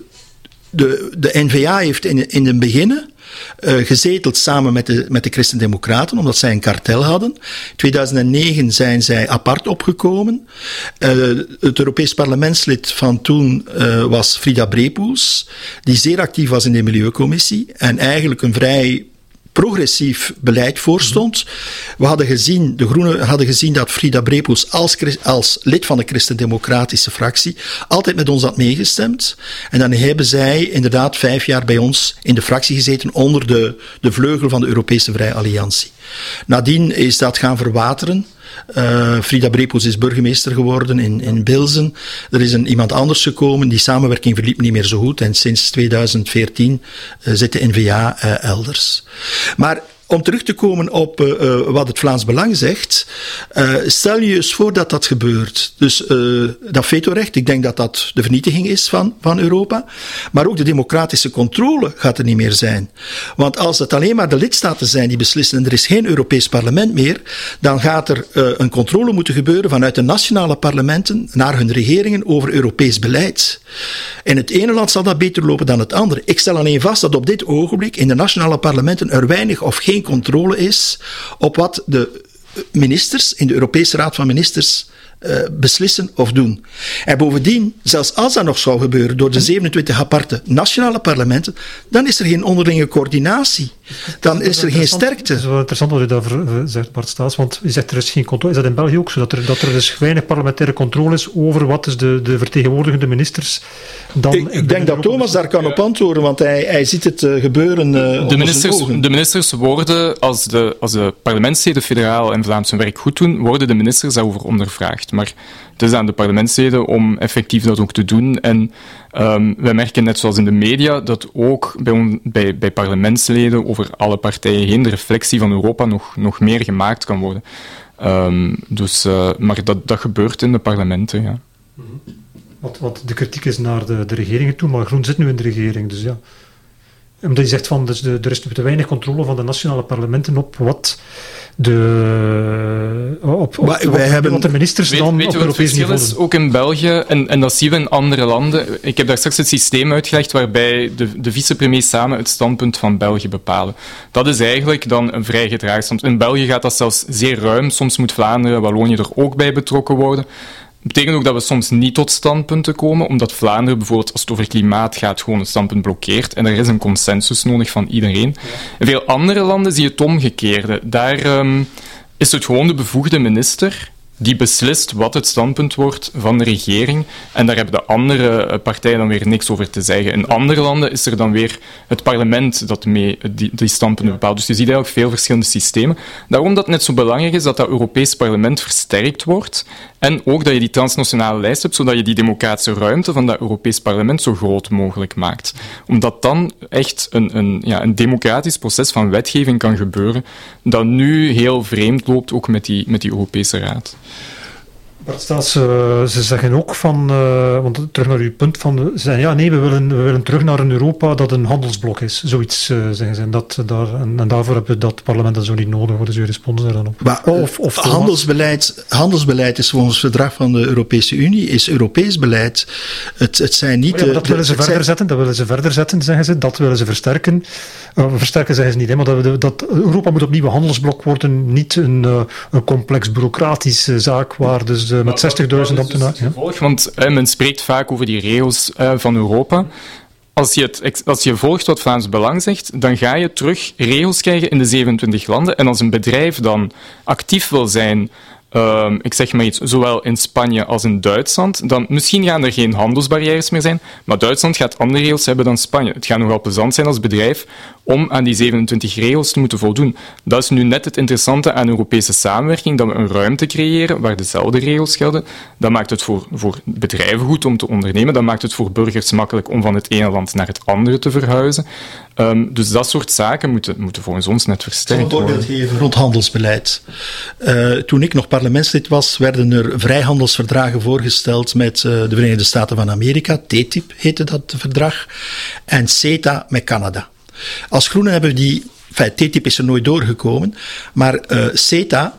B: de, de N V A heeft in, in het begin Uh, gezeteld samen met de, met de Christen-Democraten, omdat zij een kartel hadden. In tweeduizend negen zijn zij apart opgekomen. Uh, het Europees parlementslid van toen uh, was Frida Brepoels, die zeer actief was in de Milieucommissie en eigenlijk een vrij progressief beleid voorstond. We hadden gezien, de Groenen hadden gezien dat Frida Brepoels als, als lid van de Christen-Democratische fractie altijd met ons had meegestemd. En dan hebben zij inderdaad vijf jaar bij ons in de fractie gezeten onder de, de vleugel van de Europese Vrije Alliantie. Nadien is dat gaan verwateren. Uh, Frida Brepoels is burgemeester geworden in, in Bilzen. Er is een, iemand anders gekomen. Die samenwerking verliep niet meer zo goed. En sinds tweeduizend veertien uh, zit de N V A uh, elders. Maar om terug te komen op uh, uh, wat het Vlaams Belang zegt, uh, stel je eens voor dat dat gebeurt. Dus uh, dat vetorecht, ik denk dat dat de vernietiging is van, van Europa, maar ook de democratische controle gaat er niet meer zijn. Want als het alleen maar de lidstaten zijn die beslissen en er is geen Europees parlement meer, dan gaat er uh, een controle moeten gebeuren vanuit de nationale parlementen naar hun regeringen over Europees beleid. In het ene land zal dat beter lopen dan het andere. Ik stel alleen vast dat op dit ogenblik in de nationale parlementen er weinig of geen controle is op wat de ministers in de Europese Raad van Ministers uh, beslissen of doen. En bovendien, zelfs als dat nog zou gebeuren door de zevenentwintig aparte nationale parlementen, dan is er geen onderlinge coördinatie. Dan is er geen sterkte.
A: Het is wel interessant wat u daarover zegt, Bart Staes, want u zegt er is geen controle. Is dat in België ook zo? Dat er, dat er dus weinig parlementaire controle is over wat dus de, de vertegenwoordigende ministers dan...
B: Ik, ik denk dat Thomas daar kan op antwoorden, want hij, hij ziet het uh, gebeuren uh,
C: de, ministers, de ministers worden, als de, als de parlementsleden federaal en Vlaams hun werk goed doen, worden de ministers daarover ondervraagd. Maar het is aan de parlementsleden om effectief dat ook te doen. En um, wij merken, net zoals in de media, dat ook bij, on, bij, bij parlementsleden over alle partijen heen de reflectie van Europa nog, nog meer gemaakt kan worden. Um, dus, uh, maar dat, dat gebeurt in de parlementen, ja.
A: Wat, wat de kritiek is naar de, de regeringen toe, maar Groen zit nu in de regering, dus ja. Omdat je zegt van, dus de, er is te weinig controle van de nationale parlementen op wat de, op, op,
B: wij
A: wat,
B: hebben,
A: wat de ministers
C: weet,
A: dan
C: weet
A: op Europees niveau doen.
C: Is ook in België, en, en dat zien we in andere landen. Ik heb daar straks het systeem uitgelegd waarbij de, de vicepremiers samen het standpunt van België bepalen. Dat is eigenlijk dan een vrij gedragen standpunt. In België gaat dat zelfs zeer ruim. Soms moet Vlaanderen, Wallonië er ook bij betrokken worden. Dat betekent ook dat we soms niet tot standpunten komen, omdat Vlaanderen bijvoorbeeld, als het over klimaat gaat, gewoon een standpunt blokkeert. En er is een consensus nodig van iedereen. Ja. In veel andere landen zie je het omgekeerde. Daar um, is het gewoon de bevoegde minister die beslist wat het standpunt wordt van de regering. En daar hebben de andere partijen dan weer niks over te zeggen. In andere landen is er dan weer het parlement dat mee die, die standpunten bepaalt. Dus je ziet eigenlijk veel verschillende systemen. Daarom dat het net zo belangrijk is dat dat Europees parlement versterkt wordt. En ook dat je die transnationale lijst hebt, zodat je die democratische ruimte van dat Europees parlement zo groot mogelijk maakt. Omdat dan echt een, een, ja, een democratisch proces van wetgeving kan gebeuren, dat nu heel vreemd loopt, ook met die, met die Europese Raad.
A: Bart Staes, uh, ze zeggen ook van, uh, want terug naar uw punt, van, ze zeggen ja, nee, we willen, we willen terug naar een Europa dat een handelsblok is. Zoiets uh, zeggen ze. En, dat, daar, en, en daarvoor hebben we dat parlement dan zo niet nodig. Wat is uw respons daar dan op?
B: Maar, of, of handelsbeleid, handelsbeleid is volgens het verdrag van de Europese Unie, is Europees beleid. Het, het zijn niet...
A: Oh ja, dat willen ze verder zijn... zetten, dat willen ze verder zetten, zeggen ze. Dat willen ze versterken. Uh, versterken zeggen ze niet, hè, maar dat, dat Europa moet opnieuw een handelsblok worden, niet een, uh, een complex bureaucratische zaak waar dus uh, met zestigduizend ambtenaren...
C: Ja. Want uh, men spreekt vaak over die regels uh, van Europa. Als je, het, als je volgt wat Vlaams Belang zegt, dan ga je terug regels krijgen in de zevenentwintig landen. En als een bedrijf dan actief wil zijn, uh, ik zeg maar iets, zowel in Spanje als in Duitsland, dan misschien gaan er geen handelsbarrières meer zijn, maar Duitsland gaat andere regels hebben dan Spanje. Het gaat nogal plezant zijn als bedrijf om aan die zevenentwintig regels te moeten voldoen. Dat is nu net het interessante aan Europese samenwerking, dat we een ruimte creëren waar dezelfde regels gelden. Dat maakt het voor, voor bedrijven goed om te ondernemen, dat maakt het voor burgers makkelijk om van het ene land naar het andere te verhuizen. Um, dus dat soort zaken moeten, moeten volgens ons net versterkt worden.
B: Ik zal een voorbeeld geven rond handelsbeleid. Uh, toen ik nog parlementslid was, werden er vrijhandelsverdragen voorgesteld met uh, de Verenigde Staten van Amerika. T T I P heette dat verdrag. En CETA met Canada. Als Groenen hebben we die... Enfin, T T I P is er nooit doorgekomen, maar uh, CETA...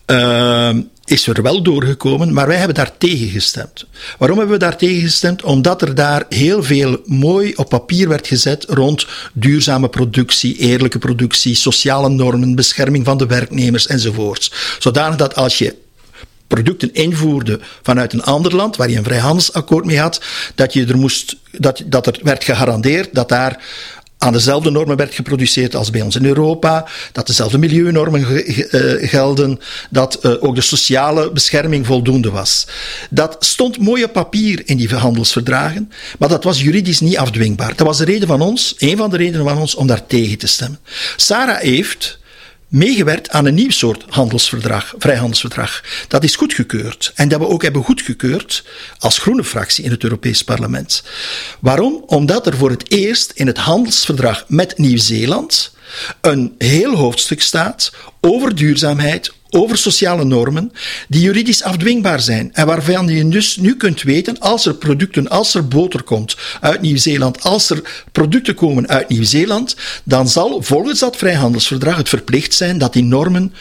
B: Uh, is er wel doorgekomen, maar wij hebben daar tegen gestemd. Waarom hebben we daar tegen gestemd? Omdat er daar heel veel mooi op papier werd gezet rond duurzame productie, eerlijke productie, sociale normen, bescherming van de werknemers enzovoorts. Zodanig dat als je producten invoerde vanuit een ander land, waar je een vrijhandelsakkoord mee had, dat, je er, moest, dat, dat er werd gegarandeerd dat daar aan dezelfde normen werd geproduceerd als bij ons in Europa, dat dezelfde milieunormen ge- uh, gelden, dat uh, ook de sociale bescherming voldoende was. Dat stond mooi op papier in die handelsverdragen, maar dat was juridisch niet afdwingbaar. Dat was de reden van ons, een van de redenen van ons, om daar tegen te stemmen. Sarah heeft meegewerkt aan een nieuw soort handelsverdrag, vrijhandelsverdrag. Dat is goedgekeurd. En dat we ook hebben goedgekeurd als groene fractie in het Europees Parlement. Waarom? Omdat er voor het eerst in het handelsverdrag met Nieuw-Zeeland een heel hoofdstuk staat over duurzaamheid, over sociale normen, die juridisch afdwingbaar zijn. En waarvan je dus nu kunt weten, als er producten, als er boter komt uit Nieuw-Zeeland, als er producten komen uit Nieuw-Zeeland, dan zal volgens dat vrijhandelsverdrag het verplicht zijn dat die normen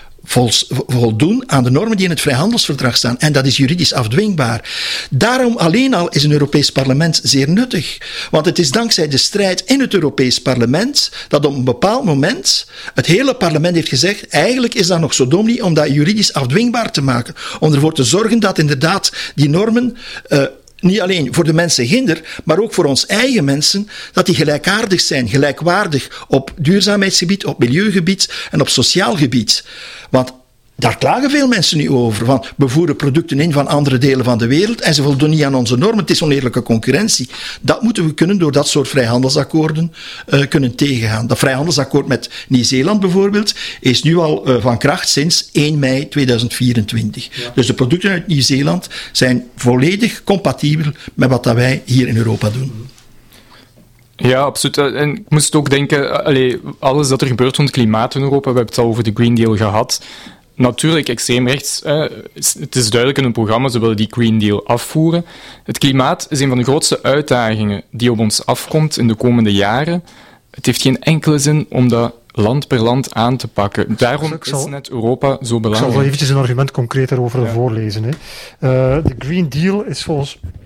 B: voldoen aan de normen die in het vrijhandelsverdrag staan. En dat is juridisch afdwingbaar. Daarom alleen al is een Europees parlement zeer nuttig. Want het is dankzij de strijd in het Europees parlement dat op een bepaald moment het hele parlement heeft gezegd, eigenlijk is dat nog zo dom niet om dat juridisch afdwingbaar te maken. Om ervoor te zorgen dat inderdaad die normen uh, niet alleen voor de mensen ginder, maar ook voor ons eigen mensen, dat die gelijkaardig zijn, gelijkwaardig op duurzaamheidsgebied, op milieugebied en op sociaal gebied. Want daar klagen veel mensen nu over. Want we voeren producten in van andere delen van de wereld en ze voldoen niet aan onze normen. Het is oneerlijke concurrentie. Dat moeten we kunnen door dat soort vrijhandelsakkoorden uh, kunnen tegengaan. Dat vrijhandelsakkoord met Nieuw-Zeeland bijvoorbeeld is nu al uh, van kracht sinds één mei tweeduizend vierentwintig. Ja. Dus de producten uit Nieuw-Zeeland zijn volledig compatibel met wat dat wij hier in Europa doen.
C: Ja, absoluut. En ik moest ook denken, allee, alles dat er gebeurt rond klimaat in Europa, we hebben het al over de Green Deal gehad. Natuurlijk, extreem rechts, eh, het is duidelijk in hun programma, ze willen die Green Deal afvoeren. Het klimaat is een van de grootste uitdagingen die op ons afkomt in de komende jaren. Het heeft geen enkele zin om dat land per land aan te pakken. Daarom zal, is net Europa zo belangrijk.
A: Ik zal wel eventjes een argument concreter over ja. voorlezen. Hè. Uh, de Green Deal is volgens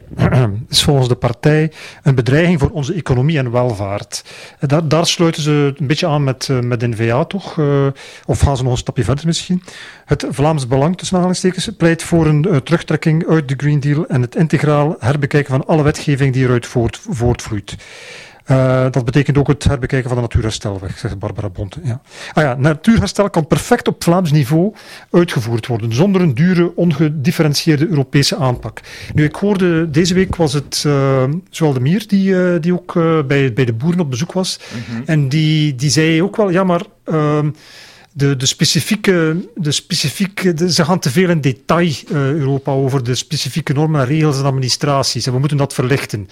A: is volgens de partij een bedreiging voor onze economie en welvaart. En daar, daar sluiten ze een beetje aan met, uh, met N V A, toch? Uh, of gaan ze nog een stapje verder misschien? Het Vlaams Belang, tussen aanhalingstekens, pleit voor een uh, terugtrekking uit de Green Deal en het integraal herbekijken van alle wetgeving die eruit voort, voortvloeit. Uh, dat betekent ook het herbekijken van de natuurherstelweg, zegt Barbara Bonte. Ja. Ah ja, natuurherstel kan perfect op Vlaams niveau uitgevoerd worden, zonder een dure, ongedifferentieerde Europese aanpak. Nu, ik hoorde, deze week was het uh, Joël de Mier, die, uh, die ook uh, bij, bij de boeren op bezoek was. Mm-hmm. En die, die zei ook wel, ja, maar... Uh, De, de specifieke, de specifieke de, ze gaan te veel in detail, uh, Europa, over de specifieke normen en regels en administraties. En we moeten dat verlichten.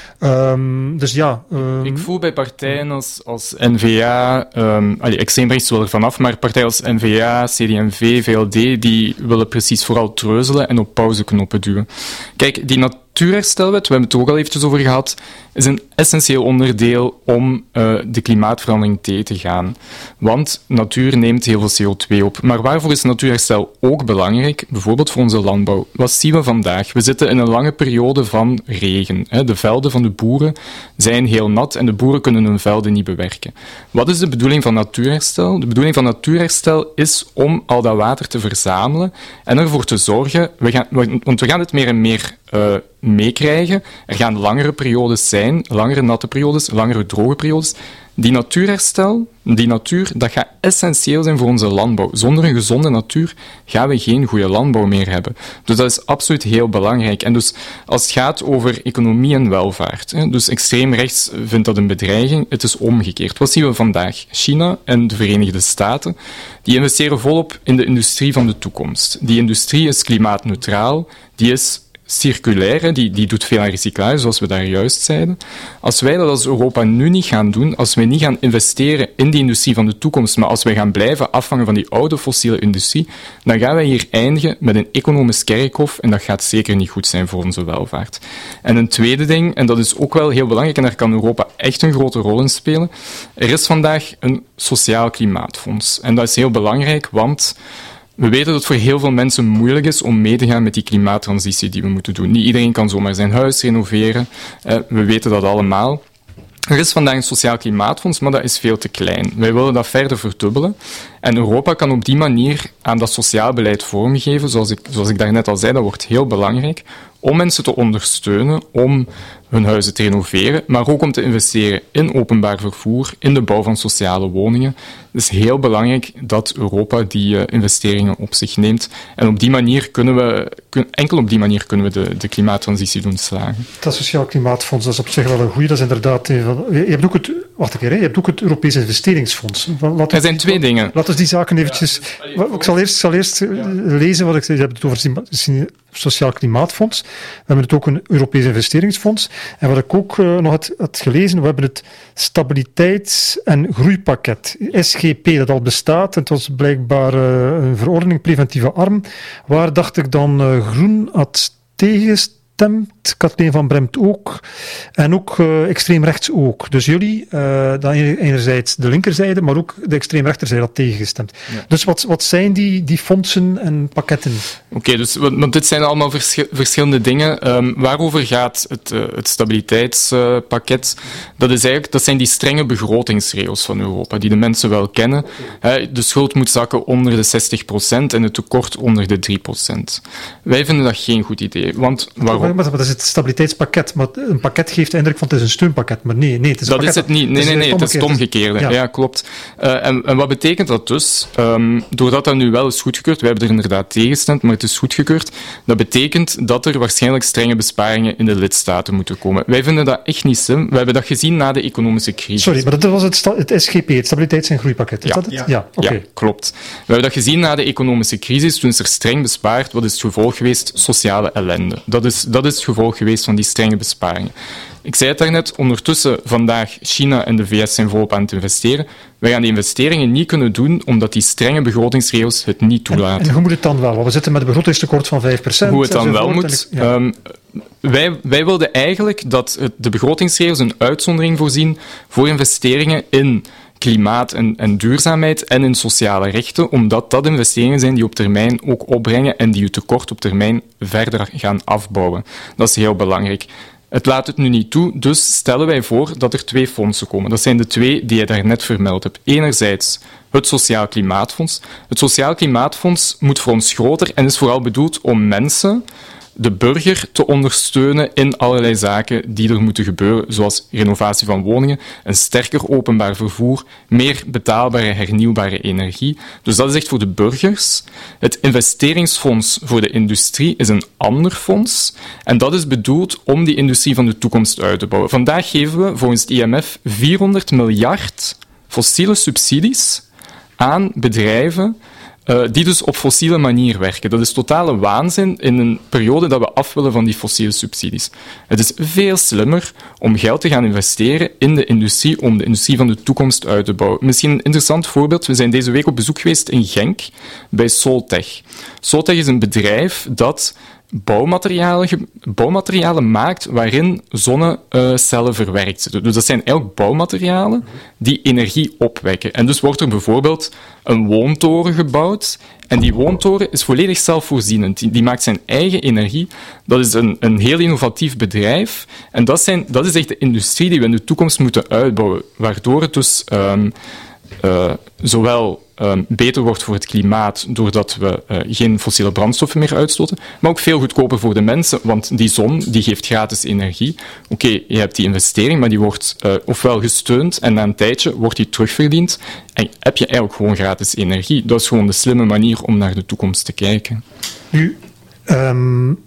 A: Um, dus ja... Um,
C: ik voel bij partijen als, als N V A, um, allee, extreemrechts wil er vanaf, maar partijen als N V A, C D en V, V L D, die willen precies vooral treuzelen en op pauzeknoppen duwen. Kijk, die natuurherstelwet, we hebben het er ook al eventjes over gehad, is een essentieel onderdeel om uh, de klimaatverandering tegen te gaan. Want natuur neemt heel veel C O twee op. Maar waarvoor is natuurherstel ook belangrijk? Bijvoorbeeld voor onze landbouw. Wat zien we vandaag? We zitten in een lange periode van regen. Hè. De velden van de boeren zijn heel nat en de boeren kunnen hun velden niet bewerken. Wat is de bedoeling van natuurherstel? De bedoeling van natuurherstel is om al dat water te verzamelen en ervoor te zorgen, we gaan, want we gaan het meer en meer uh, meekrijgen. Er gaan langere periodes zijn, langere natte periodes, langere droge periodes. Die natuurherstel, die natuur, dat gaat essentieel zijn voor onze landbouw. Zonder een gezonde natuur gaan we geen goede landbouw meer hebben. Dus dat is absoluut heel belangrijk. En dus als het gaat over economie en welvaart, hè, dus extreem rechts vindt dat een bedreiging, het is omgekeerd. Wat zien we vandaag? China en de Verenigde Staten, die investeren volop in de industrie van de toekomst. Die industrie is klimaatneutraal, die is circulair, die, die doet veel aan recyclage, zoals we daar juist zeiden. Als wij dat als Europa nu niet gaan doen, als wij niet gaan investeren in die industrie van de toekomst, maar als wij gaan blijven afhangen van die oude fossiele industrie, dan gaan wij hier eindigen met een economisch kerkhof en dat gaat zeker niet goed zijn voor onze welvaart. En een tweede ding, en dat is ook wel heel belangrijk, en daar kan Europa echt een grote rol in spelen, er is vandaag een sociaal klimaatfonds. En dat is heel belangrijk, want we weten dat het voor heel veel mensen moeilijk is om mee te gaan met die klimaattransitie die we moeten doen. Niet iedereen kan zomaar zijn huis renoveren. Eh, we weten dat allemaal. Er is vandaag een sociaal klimaatfonds, maar dat is veel te klein. Wij willen dat verder verdubbelen. En Europa kan op die manier aan dat sociaal beleid vormgeven. Zoals ik, zoals ik daarnet al zei, dat wordt heel belangrijk om mensen te ondersteunen, om hun huizen te renoveren, maar ook om te investeren in openbaar vervoer, in de bouw van sociale woningen. Het is heel belangrijk dat Europa die uh, investeringen op zich neemt. En op die manier kunnen we, kun, enkel op die manier kunnen we de, de klimaattransitie doen slagen.
A: Dat Sociaal Klimaatfonds, dat is op zich wel een goeie. Dat is inderdaad... Je hebt ook het, wacht een keer, hè, je hebt ook het Europees Investeringsfonds.
C: Laat er zijn twee dingen.
A: Laten we die zaken eventjes... Ja, ik zal eerst, zal eerst ja. lezen wat ik zei. Je hebt het over het Sociaal Klimaatfonds. We hebben het ook een Europees Investeringsfonds. En wat ik ook uh, nog had, had gelezen, we hebben het Stabiliteits- en Groeipakket, S G P, dat al bestaat. En het was blijkbaar uh, een verordening preventieve arm, waar, dacht ik, dan uh, Groen had tegengestemd. Kathleen van Bremt ook. En ook uh, extreem rechts ook. Dus jullie, uh, dan enerzijds de linkerzijde, maar ook de extreem rechterzijde had tegengestemd. Ja. Dus wat, wat zijn die, die fondsen en pakketten?
C: Oké, okay, dus want dit zijn allemaal verschi- verschillende dingen. Um, waarover gaat het, uh, het stabiliteitspakket? Uh, dat, is eigenlijk, dat zijn die strenge begrotingsregels van Europa, die de mensen wel kennen. Uh, de schuld moet zakken onder de zestig procent en het tekort onder de drie procent. Wij vinden dat geen goed idee. Want waarom?
A: Maar, maar dat is het stabiliteitspakket. Maar een pakket geeft de indruk van het is een steunpakket. Maar nee, nee het is een
C: dat
A: pakket.
C: is het niet. Nee, nee, nee, het is het omgekeerde. Ja, ja klopt. Uh, en, en wat betekent dat dus? Um, doordat dat nu wel is goedgekeurd, wij hebben er inderdaad tegengestemd, maar het is goedgekeurd, dat betekent dat er waarschijnlijk strenge besparingen in de lidstaten moeten komen. Wij vinden dat echt niet slim. We hebben dat gezien na de economische crisis.
A: Sorry, maar dat was het, sta- het S G P, het Stabiliteits- en Groeipakket. Is
C: ja.
A: dat het?
C: Ja,
A: ja, okay.
C: ja, klopt. We hebben dat gezien na de economische crisis, toen is er streng bespaard. Wat is het gevolg geweest? Sociale ellende. Dat is, dat is het gevolg geweest van die strenge besparingen. Ik zei het daarnet, ondertussen vandaag China en de V S zijn volop aan het investeren. Wij gaan die investeringen niet kunnen doen, omdat die strenge begrotingsregels het niet toelaten.
A: En, en hoe moet het dan wel? Want we zitten met een begrotingstekort van vijf procent.
C: Hoe het dan wel moet? Ik, ja. um, wij, wij wilden eigenlijk dat het, de begrotingsregels een uitzondering voorzien voor investeringen in klimaat en, en duurzaamheid en in sociale rechten, omdat dat investeringen zijn die op termijn ook opbrengen en die je tekort op termijn verder gaan afbouwen. Dat is heel belangrijk. Het laat het nu niet toe, dus stellen wij voor dat er twee fondsen komen. Dat zijn de twee die je daarnet vermeld hebt. Enerzijds het Sociaal Klimaatfonds. Het Sociaal Klimaatfonds moet voor ons groter en is vooral bedoeld om mensen, de burger, te ondersteunen in allerlei zaken die er moeten gebeuren, zoals renovatie van woningen, een sterker openbaar vervoer, meer betaalbare hernieuwbare energie. Dus dat is echt voor de burgers. Het investeringsfonds voor de industrie is een ander fonds en dat is bedoeld om die industrie van de toekomst uit te bouwen. Vandaag geven we volgens het I M F vierhonderd miljard fossiele subsidies aan bedrijven Uh, die dus op fossiele manier werken. Dat is totale waanzin in een periode dat we af willen van die fossiele subsidies. Het is veel slimmer om geld te gaan investeren in de industrie, om de industrie van de toekomst uit te bouwen. Misschien een interessant voorbeeld. We zijn deze week op bezoek geweest in Genk bij Soltech. Soltech is een bedrijf dat bouwmaterialen, bouwmaterialen maakt waarin zonnecellen verwerkt zitten. Dus dat zijn eigenlijk bouwmaterialen die energie opwekken. En dus wordt er bijvoorbeeld een woontoren gebouwd en die woontoren is volledig zelfvoorzienend. Die, die maakt zijn eigen energie. Dat is een, een heel innovatief bedrijf en dat, zijn, dat is echt de industrie die we in de toekomst moeten uitbouwen, waardoor het dus um, uh, zowel Um, beter wordt voor het klimaat doordat we uh, geen fossiele brandstoffen meer uitstoten, maar ook veel goedkoper voor de mensen, want die zon die geeft gratis energie. Oké, okay, je hebt die investering, maar die wordt uh, ofwel gesteund en na een tijdje wordt die terugverdiend en heb je eigenlijk gewoon gratis energie. Dat is gewoon de slimme manier om naar de toekomst te kijken.
A: Nu, um,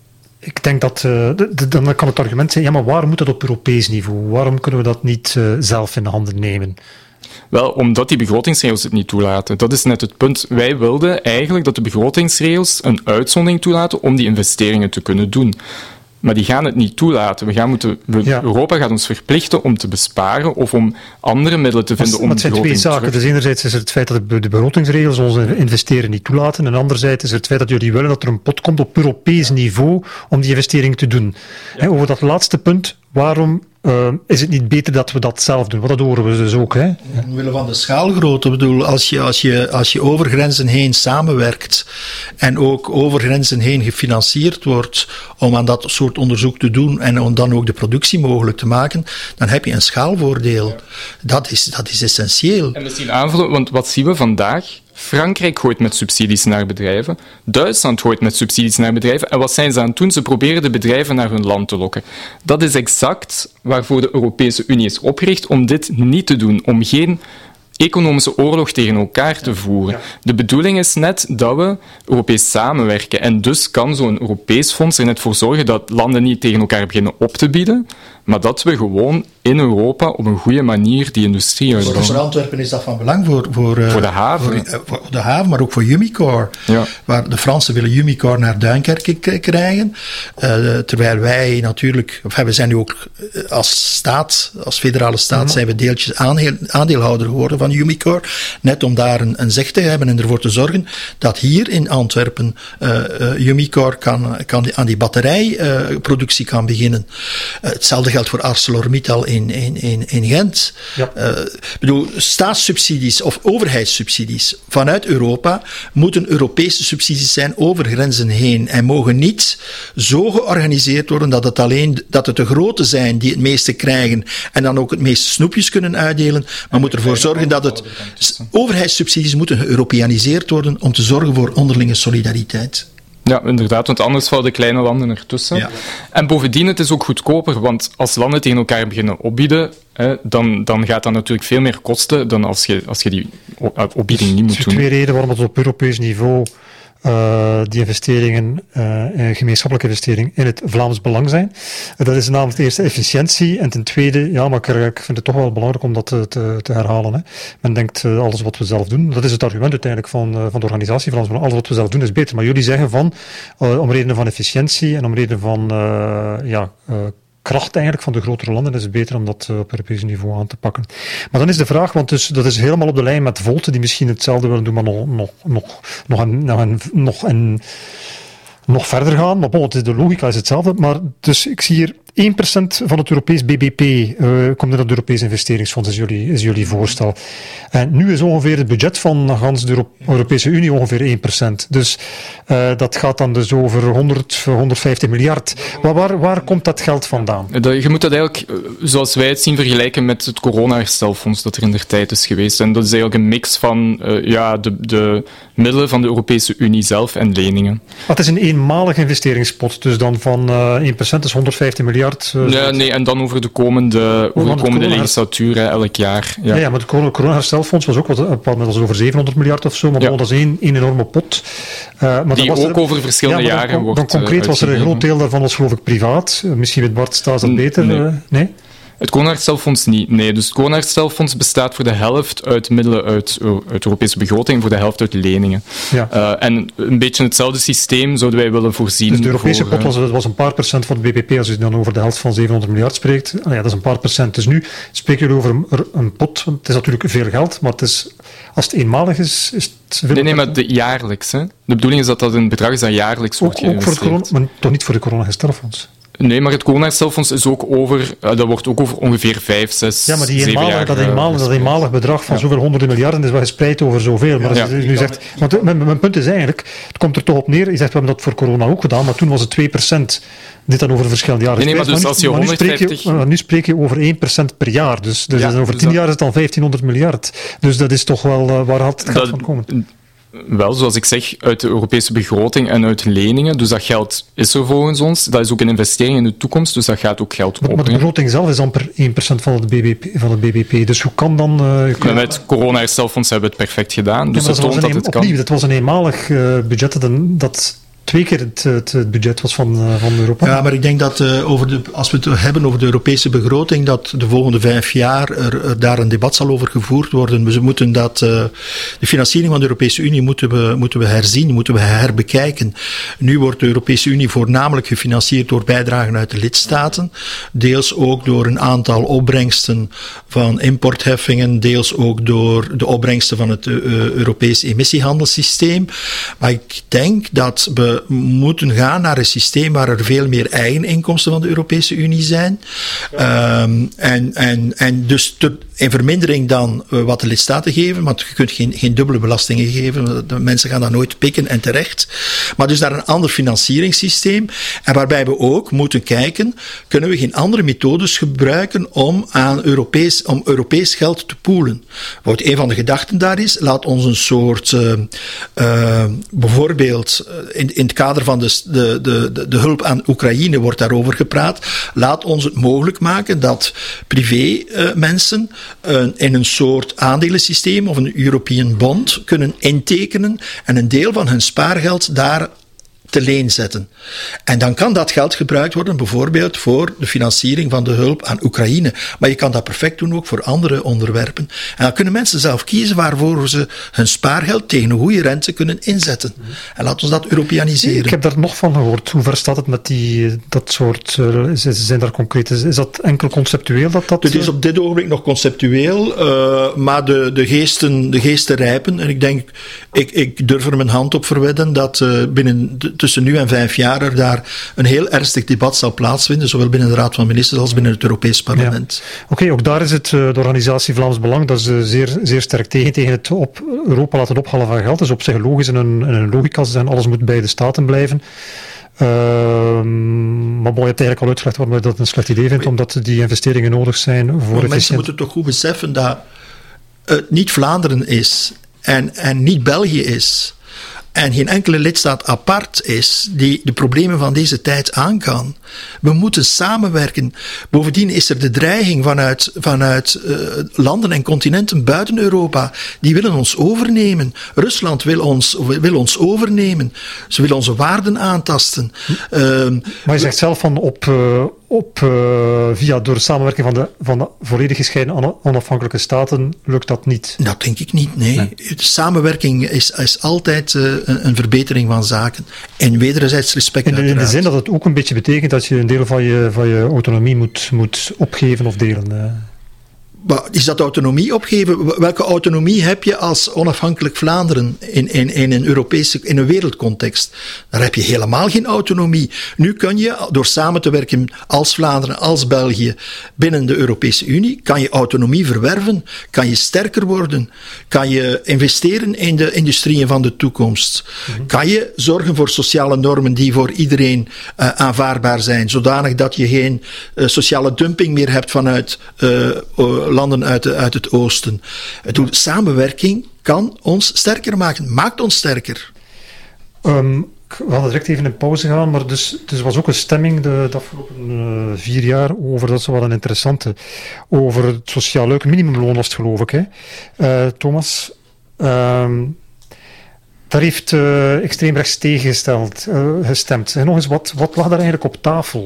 A: ik denk dat uh, de, de, dan kan het argument zijn, ja, maar waarom moet dat op Europees niveau? Waarom kunnen we dat niet uh, zelf in de handen nemen?
C: Wel, omdat die begrotingsregels het niet toelaten. Dat is net het punt. Wij wilden eigenlijk dat de begrotingsregels een uitzondering toelaten om die investeringen te kunnen doen. Maar die gaan het niet toelaten. We gaan moeten, we, ja. Europa gaat ons verplichten om te besparen of om andere middelen te vinden
A: maar,
C: om
A: maar het zijn twee zaken.
C: terug...
A: Dus enerzijds is het feit dat de begrotingsregels ons investeren niet toelaten en anderzijds is het feit dat jullie willen dat er een pot komt op Europees niveau om die investeringen te doen. Ja. He, over dat laatste punt, waarom uh, is het niet beter dat we dat zelf doen? Want dat horen we dus ook. Hè? Ja.
B: Omwille van de schaalgrootte. Ik bedoel, als je, als, je, als je over grenzen heen samenwerkt en ook over grenzen heen gefinancierd wordt om aan dat soort onderzoek te doen en om dan ook de productie mogelijk te maken, dan heb je een schaalvoordeel. Ja. Dat is, dat is essentieel.
C: En misschien aanvullen, want wat zien we vandaag? Frankrijk gooit met subsidies naar bedrijven. Duitsland gooit met subsidies naar bedrijven. En wat zijn ze aan het doen? Ze proberen de bedrijven naar hun land te lokken. Dat is exact waarvoor de Europese Unie is opgericht, om dit niet te doen. Om geen economische oorlog tegen elkaar te voeren. Ja. De bedoeling is net dat we Europees samenwerken. En dus kan zo'n Europees fonds er net voor zorgen dat landen niet tegen elkaar beginnen op te bieden, maar dat we gewoon in Europa op een goede manier die industrie uitbouwen.
B: Voor Antwerpen is dat van belang voor, voor, uh,
C: voor de haven.
B: Voor, uh, voor de haven, maar ook voor Umicore. Ja. Waar de Fransen willen Umicore naar Duinkerke k- krijgen. Uh, terwijl wij natuurlijk, of we zijn nu ook uh, als staat, als federale staat, ja. zijn we deeltjes aandeel, aandeelhouder geworden van Umicore. Net om daar een, een zeg te hebben en ervoor te zorgen dat hier in Antwerpen uh, uh, Umicore kan, kan aan die batterijproductie uh, kan beginnen. Uh, hetzelfde geldt voor ArcelorMittal in, in, in, in Gent. Ja. Uh, ik bedoel, staatssubsidies of overheidssubsidies vanuit Europa moeten Europese subsidies zijn over grenzen heen en mogen niet zo georganiseerd worden dat het alleen dat het de grote zijn die het meeste krijgen en dan ook het meeste snoepjes kunnen uitdelen, maar moet ervoor zorgen dat het overheidssubsidies moeten geëuropeaniseerd worden om te zorgen voor onderlinge solidariteit.
C: Ja, inderdaad, want anders vallen de kleine landen ertussen. Ja. En bovendien, het is ook goedkoper, want als landen tegen elkaar beginnen opbieden, hè, dan, dan gaat dat natuurlijk veel meer kosten dan als je, als je die opbieding
A: dus,
C: niet moet
A: dus
C: doen.
A: Er zijn twee redenen waarom het op Europees niveau uh, die investeringen, uh, gemeenschappelijke investeringen in het Vlaams belang zijn. Uh, dat is namelijk ten eerste efficiëntie en ten tweede, ja, maar ik, ik vind het toch wel belangrijk om dat te, te, te herhalen. Hè. Men denkt uh, alles wat we zelf doen, dat is het argument uiteindelijk van, uh, van de organisatie Vlaams Belang, alles wat we zelf doen is beter. Maar jullie zeggen van, uh, om redenen van efficiëntie en om redenen van, uh, ja, uh, kracht eigenlijk van de grotere landen is het beter om dat op Europees niveau aan te pakken. Maar dan is de vraag, want dus, dat is helemaal op de lijn met Volte, die misschien hetzelfde willen doen, maar nog, nog, nog, nog, een, nog, een, nog, een, nog verder gaan. Maar bon, de logica is hetzelfde. Maar dus ik zie hier één procent van het Europees B B P uh, komt in het Europees investeringsfonds, is jullie, is jullie voorstel. En nu is ongeveer het budget van gans de Euro- Europese Unie ongeveer één procent. Dus uh, dat gaat dan dus over honderd, honderdvijftig miljard. Waar, waar, waar komt dat geld vandaan?
C: Je moet dat eigenlijk, zoals wij het zien, vergelijken met het corona-herstelfonds dat er in der tijd is geweest. En dat is eigenlijk een mix van uh, ja, de, de middelen van de Europese Unie zelf en leningen.
A: Het is een eenmalig investeringspot, dus dan van uh, één procent is honderdvijftig miljard. Uh,
C: ja, nee, en dan over de komende, over de komende legislatuur, hè, elk jaar. Ja.
A: Ja, ja, maar het corona-herstelfonds was ook wat, een bepaald moment was over zevenhonderd miljard of zo, maar ja. dat is één, één enorme pot. Uh, maar
C: Die
A: was
C: ook
A: er,
C: over verschillende
A: ja,
C: jaren
A: dan,
C: wordt
A: dan concreet was er een groot deel daarvan was geloof ik privaat. Uh, misschien met Bart Staes dat beter.
C: Nee.
A: Uh, nee?
C: Het corona-herstelfonds niet, nee. Dus het corona-herstelfonds bestaat voor de helft uit middelen uit, uit de Europese begroting en voor de helft uit leningen. Ja. Uh, en een beetje hetzelfde systeem zouden wij willen voorzien.
A: Dus de Europese
C: voor,
A: pot was, was een paar procent van het B B P, als je dan over de helft van zevenhonderd miljard spreekt. Ah ja, dat is een paar procent. Dus nu spreken jullie over een, een pot, want het is natuurlijk veel geld, maar het is, als het eenmalig is, is het veel.
C: Nee, nee, maar de, jaarlijks. Hè. De bedoeling is dat dat een bedrag is dat jaarlijks wordt
A: ook, ook voor het corona, maar toch niet voor de corona-herstelfonds?
C: Nee, maar het corona-herstelfonds is ook over, uh, dat wordt ook over ongeveer vijf, zes,
A: ja, maar die
C: zeven
A: eenmalig,
C: jaar.
A: dat eenmalig, dat eenmalig bedrag van ja. zoveel honderden miljarden is wel gespreid over zoveel. Maar ja. als je nu zegt, want mijn, mijn punt is eigenlijk, het komt er toch op neer, je zegt we hebben dat voor corona ook gedaan, maar toen was het twee procent. Dit dan over verschillende jaren.
C: Nee, nee, maar dus maar als je
A: maar
C: honderdvijftig...
A: nu, spreek je, maar nu spreek je over één procent per jaar. Dus, dus ja, over tien dus jaar is het dan vijftienhonderd miljard. Dus dat is toch wel, uh, waar had het geld dat, van komen?
C: Wel, zoals ik zeg, uit de Europese begroting en uit leningen. Dus dat geld is er volgens ons. Dat is ook een investering in de toekomst, dus dat gaat ook geld opbrengen.
A: Maar de begroting zelf is amper één procent van het B B P. Van het B B P. Dus hoe kan dan... Uh, kan...
C: Met het corona-herstelfonds hebben we het perfect gedaan. Dus
A: ja,
C: dat toont dat
A: een,
C: het
A: opnieuw,
C: kan.
A: Dat was een eenmalig uh, budget dat... dat twee keer het, het, het budget was van, uh, van Europa.
B: Ja, maar ik denk dat uh, over de, als we het hebben over de Europese begroting, dat de volgende vijf jaar er, er daar een debat zal over gevoerd worden. We moeten dat, uh, de financiering van de Europese Unie moeten we, moeten we herzien, moeten we herbekijken. Nu wordt de Europese Unie voornamelijk gefinancierd door bijdragen uit de lidstaten, deels ook door een aantal opbrengsten van importheffingen, deels ook door de opbrengsten van het uh, Europees emissiehandelssysteem. Maar ik denk dat we moeten gaan naar een systeem waar er veel meer eigen inkomsten van de Europese Unie zijn. Um, en, en, en dus ter, in vermindering dan uh, wat de lidstaten geven, want je kunt geen, geen dubbele belastingen geven. De mensen gaan dat nooit pikken en terecht. Maar dus naar een ander financieringssysteem. En waarbij we ook moeten kijken, kunnen we geen andere methodes gebruiken om aan Europees, om Europees geld te poolen. Wat een van de gedachten daar is, laat ons een soort, uh, uh, bijvoorbeeld in, in het kader van de, de, de, de hulp aan Oekraïne wordt daarover gepraat. Laat ons het mogelijk maken dat privé uh, mensen uh, in een soort aandelensysteem of een European bond kunnen intekenen en een deel van hun spaargeld daar te leen zetten. En dan kan dat geld gebruikt worden bijvoorbeeld voor de financiering van de hulp aan Oekraïne. Maar je kan dat perfect doen ook voor andere onderwerpen. En dan kunnen mensen zelf kiezen waarvoor ze hun spaargeld tegen een goede rente kunnen inzetten. En laat ons dat Europeaniseren.
A: Ik heb daar nog van gehoord. Hoe ver staat het met die, dat soort... Uh, zijn daar concreet... Is, is dat enkel conceptueel? Dat dat,
B: het is op dit ogenblik nog conceptueel, uh, maar de, de, geesten, de geesten rijpen. En ik denk, ik, ik durf er mijn hand op verwedden dat uh, binnen... De, tussen nu en vijf jaar er daar een heel ernstig debat zal plaatsvinden, zowel binnen de Raad van Ministers als binnen het Europees Parlement.
A: Ja. Oké, okay, ook daar is het, de organisatie Vlaams Belang, dat is zeer, zeer sterk tegen, tegen het op Europa laten ophalen van geld. Dat is op zich logisch en een, een logica zijn, alles moet bij de staten blijven. Uh, maar bon, je hebt eigenlijk al uitgelegd waarom je dat een slecht idee vindt, omdat die investeringen nodig zijn voor efficiënt.
B: Mensen moeten toch goed beseffen dat het niet Vlaanderen is en, en niet België is. En geen enkele lidstaat apart is die de problemen van deze tijd aan kan. We moeten samenwerken. Bovendien is er de dreiging vanuit, vanuit uh, landen en continenten buiten Europa. Die willen ons overnemen. Rusland wil ons, wil ons overnemen. Ze willen onze waarden aantasten.
A: Hm. Uh, maar je zegt zelf van op... Uh, Op, uh, via door de samenwerking van de, van de volledig gescheiden onafhankelijke staten lukt dat niet?
B: Dat denk ik niet, nee. nee. De samenwerking is, is altijd uh, een, een verbetering van zaken. En wederzijds respect
A: in de, in de zin dat het ook een beetje betekent dat je een deel van je, van je autonomie moet, moet opgeven of delen. Uh.
B: is dat autonomie opgeven? Welke autonomie heb je als onafhankelijk Vlaanderen in, in, in, een Europese, in een wereldcontext? Daar heb je helemaal geen autonomie. Nu kun je, door samen te werken als Vlaanderen, als België, binnen de Europese Unie, kan je autonomie verwerven, kan je sterker worden, kan je investeren in de industrieën van de toekomst, mm-hmm. kan je zorgen voor sociale normen die voor iedereen uh, aanvaardbaar zijn, zodanig dat je geen uh, sociale dumping meer hebt vanuit uh, uh, landen uit, de, uit het oosten. De samenwerking kan ons sterker maken, maakt ons sterker.
A: Um, we hadden direct even in pauze gaan, maar dus, dus was ook een stemming de, de afgelopen uh, vier jaar over, dat is wel een interessante, over het sociaal leuke minimumloon was het, geloof ik, hè? Uh, Thomas, um, daar heeft uh, extreem rechts tegengesteld, uh, gestemd. En nog eens, wat, wat lag daar eigenlijk op tafel?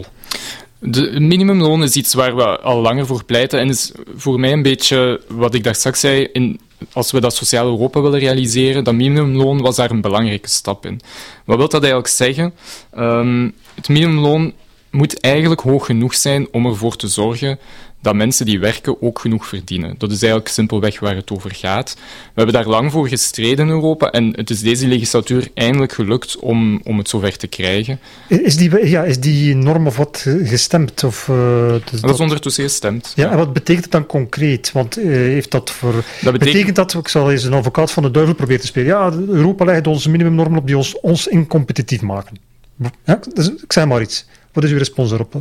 C: De minimumloon is iets waar we al langer voor pleiten en is voor mij een beetje wat ik daar straks zei, in, als we dat sociaal Europa willen realiseren, dat minimumloon was daar een belangrijke stap in. Wat wil dat eigenlijk zeggen? Um, het minimumloon moet eigenlijk hoog genoeg zijn om ervoor te zorgen dat mensen die werken ook genoeg verdienen. Dat is eigenlijk simpelweg waar het over gaat. We hebben daar lang voor gestreden in Europa en het is deze legislatuur eindelijk gelukt om, om het zover te krijgen.
A: Is die, ja, is die norm of wat gestemd? Of, uh, dus
C: dat,
A: dat
C: is ondertussen gestemd.
A: Ja, ja, en wat betekent het dan concreet? Want uh, heeft dat voor... Dat betekent... betekent dat, ik zal eens een advocaat van de duivel proberen te spelen, ja, Europa legt onze minimumnormen op die ons, ons incompetitief maken. Ja, dus, ik zeg maar iets. Wat is uw respons daarop?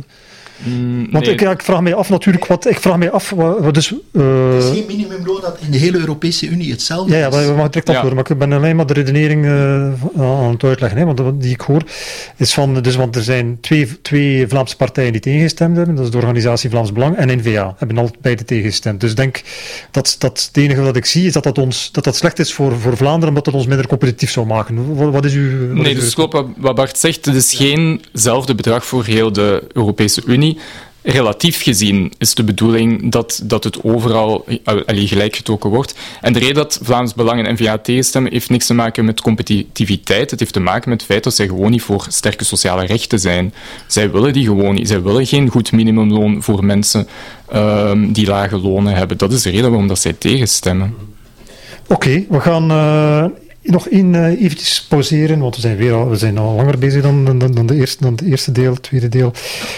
C: Mm,
A: Want
C: nee.
A: ik, ja, ik vraag mij af natuurlijk, wat, ik vraag mij af, wat, wat dus... Uh,
B: het is geen minimumloon dat in de hele Europese Unie hetzelfde is.
A: Ja, ja, dat mag direct afhoren, ja. Maar ik ben alleen maar de redenering uh, aan het uitleggen, hè, want die ik hoor, is van, dus, want er zijn twee, twee Vlaamse partijen die tegengestemd hebben, dat is de organisatie Vlaams Belang en N V A, hebben al beide tegengestemd. Dus ik denk dat, dat het enige wat ik zie, is dat dat, ons, dat, dat slecht is voor, voor Vlaanderen, omdat dat ons minder competitief zou maken. Wat, wat is uw... Wat
C: nee,
A: is
C: dus klopt wat, wat Bart zegt, het is geenzelfde bedrag voor heel de Europese Unie. Relatief gezien is de bedoeling dat, dat het overal allee, gelijk getrokken wordt. En de reden dat Vlaams Belang en N V A tegenstemmen heeft niks te maken met competitiviteit. Het heeft te maken met het feit dat zij gewoon niet voor sterke sociale rechten zijn. Zij willen die gewoon niet. Zij willen geen goed minimumloon voor mensen um, die lage lonen hebben. Dat is de reden waarom dat zij tegenstemmen.
A: Oké, okay, we gaan... Uh... Nog één uh, eventjes pauzeren, want we zijn, weer al, we zijn al langer bezig dan, dan, dan, de, eerste, dan de eerste deel, het tweede deel.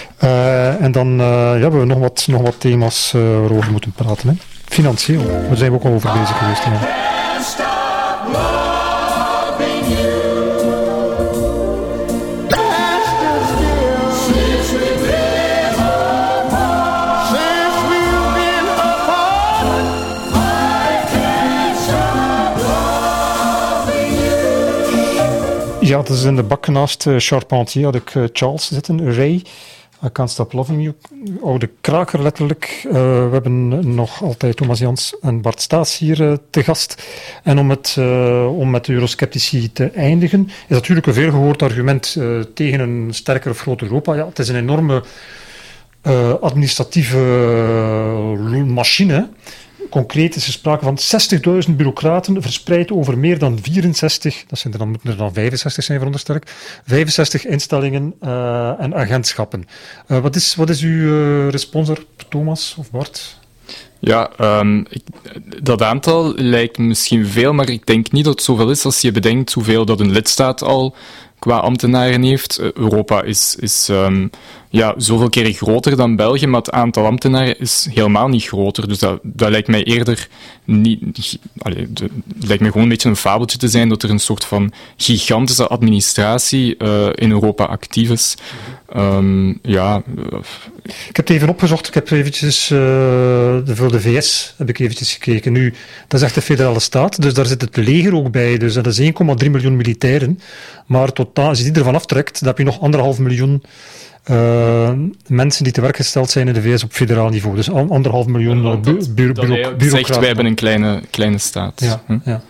A: Uh, en dan uh, ja, we hebben we nog wat, nog wat thema's uh, waarover we moeten praten. Hè. Financieel, daar zijn we ook al over bezig geweest. Hè. Ja, dat is in de bak naast uh, Charpentier had ik uh, Charles zitten, Ray, I Can't Stop Loving You, oude kraker letterlijk. Uh, we hebben nog altijd Thomas Jans en Bart Staats hier uh, te gast. En om, het, uh, om met de eurosceptici te eindigen, is natuurlijk een veelgehoord argument uh, tegen een sterker of groter Europa. Ja, het is een enorme uh, administratieve uh, machine. Concreet is er sprake van zestigduizend bureaucraten verspreid over meer dan vierenzestig, dat zijn er dan, moeten er dan vijfenzestig zijn veronderstel ik, vijfenzestig instellingen uh, en agentschappen. Uh, wat, is, wat is uw uh, respons er, Thomas of Bart?
C: Ja, um, ik, dat aantal lijkt misschien veel, maar ik denk niet dat het zoveel is als je bedenkt hoeveel dat een lidstaat al qua ambtenaren heeft. Europa is, is um, ja, zoveel keer groter dan België, maar het aantal ambtenaren is helemaal niet groter. Dus dat, dat lijkt mij eerder niet... Allee, de, het lijkt mij gewoon een beetje een fabeltje te zijn dat er een soort van gigantische administratie uh, in Europa actief is. Um, ja...
A: Ik heb het even opgezocht. Ik heb eventjes... Uh, voor de V S heb ik eventjes gekeken. Nu, dat is echt de federale staat, dus daar zit het leger ook bij. Dus dat is één komma drie miljoen militairen. Maar totaal, als je die ervan aftrekt, dan heb je nog anderhalf miljoen uh, mensen die te werk gesteld zijn in de V S op federaal niveau. Dus anderhalf miljoen ja, bu- bu-
C: dat bureau- bureaucraten. Wij hebben een kleine, kleine staat.
A: Ja,
C: hm?
A: ja.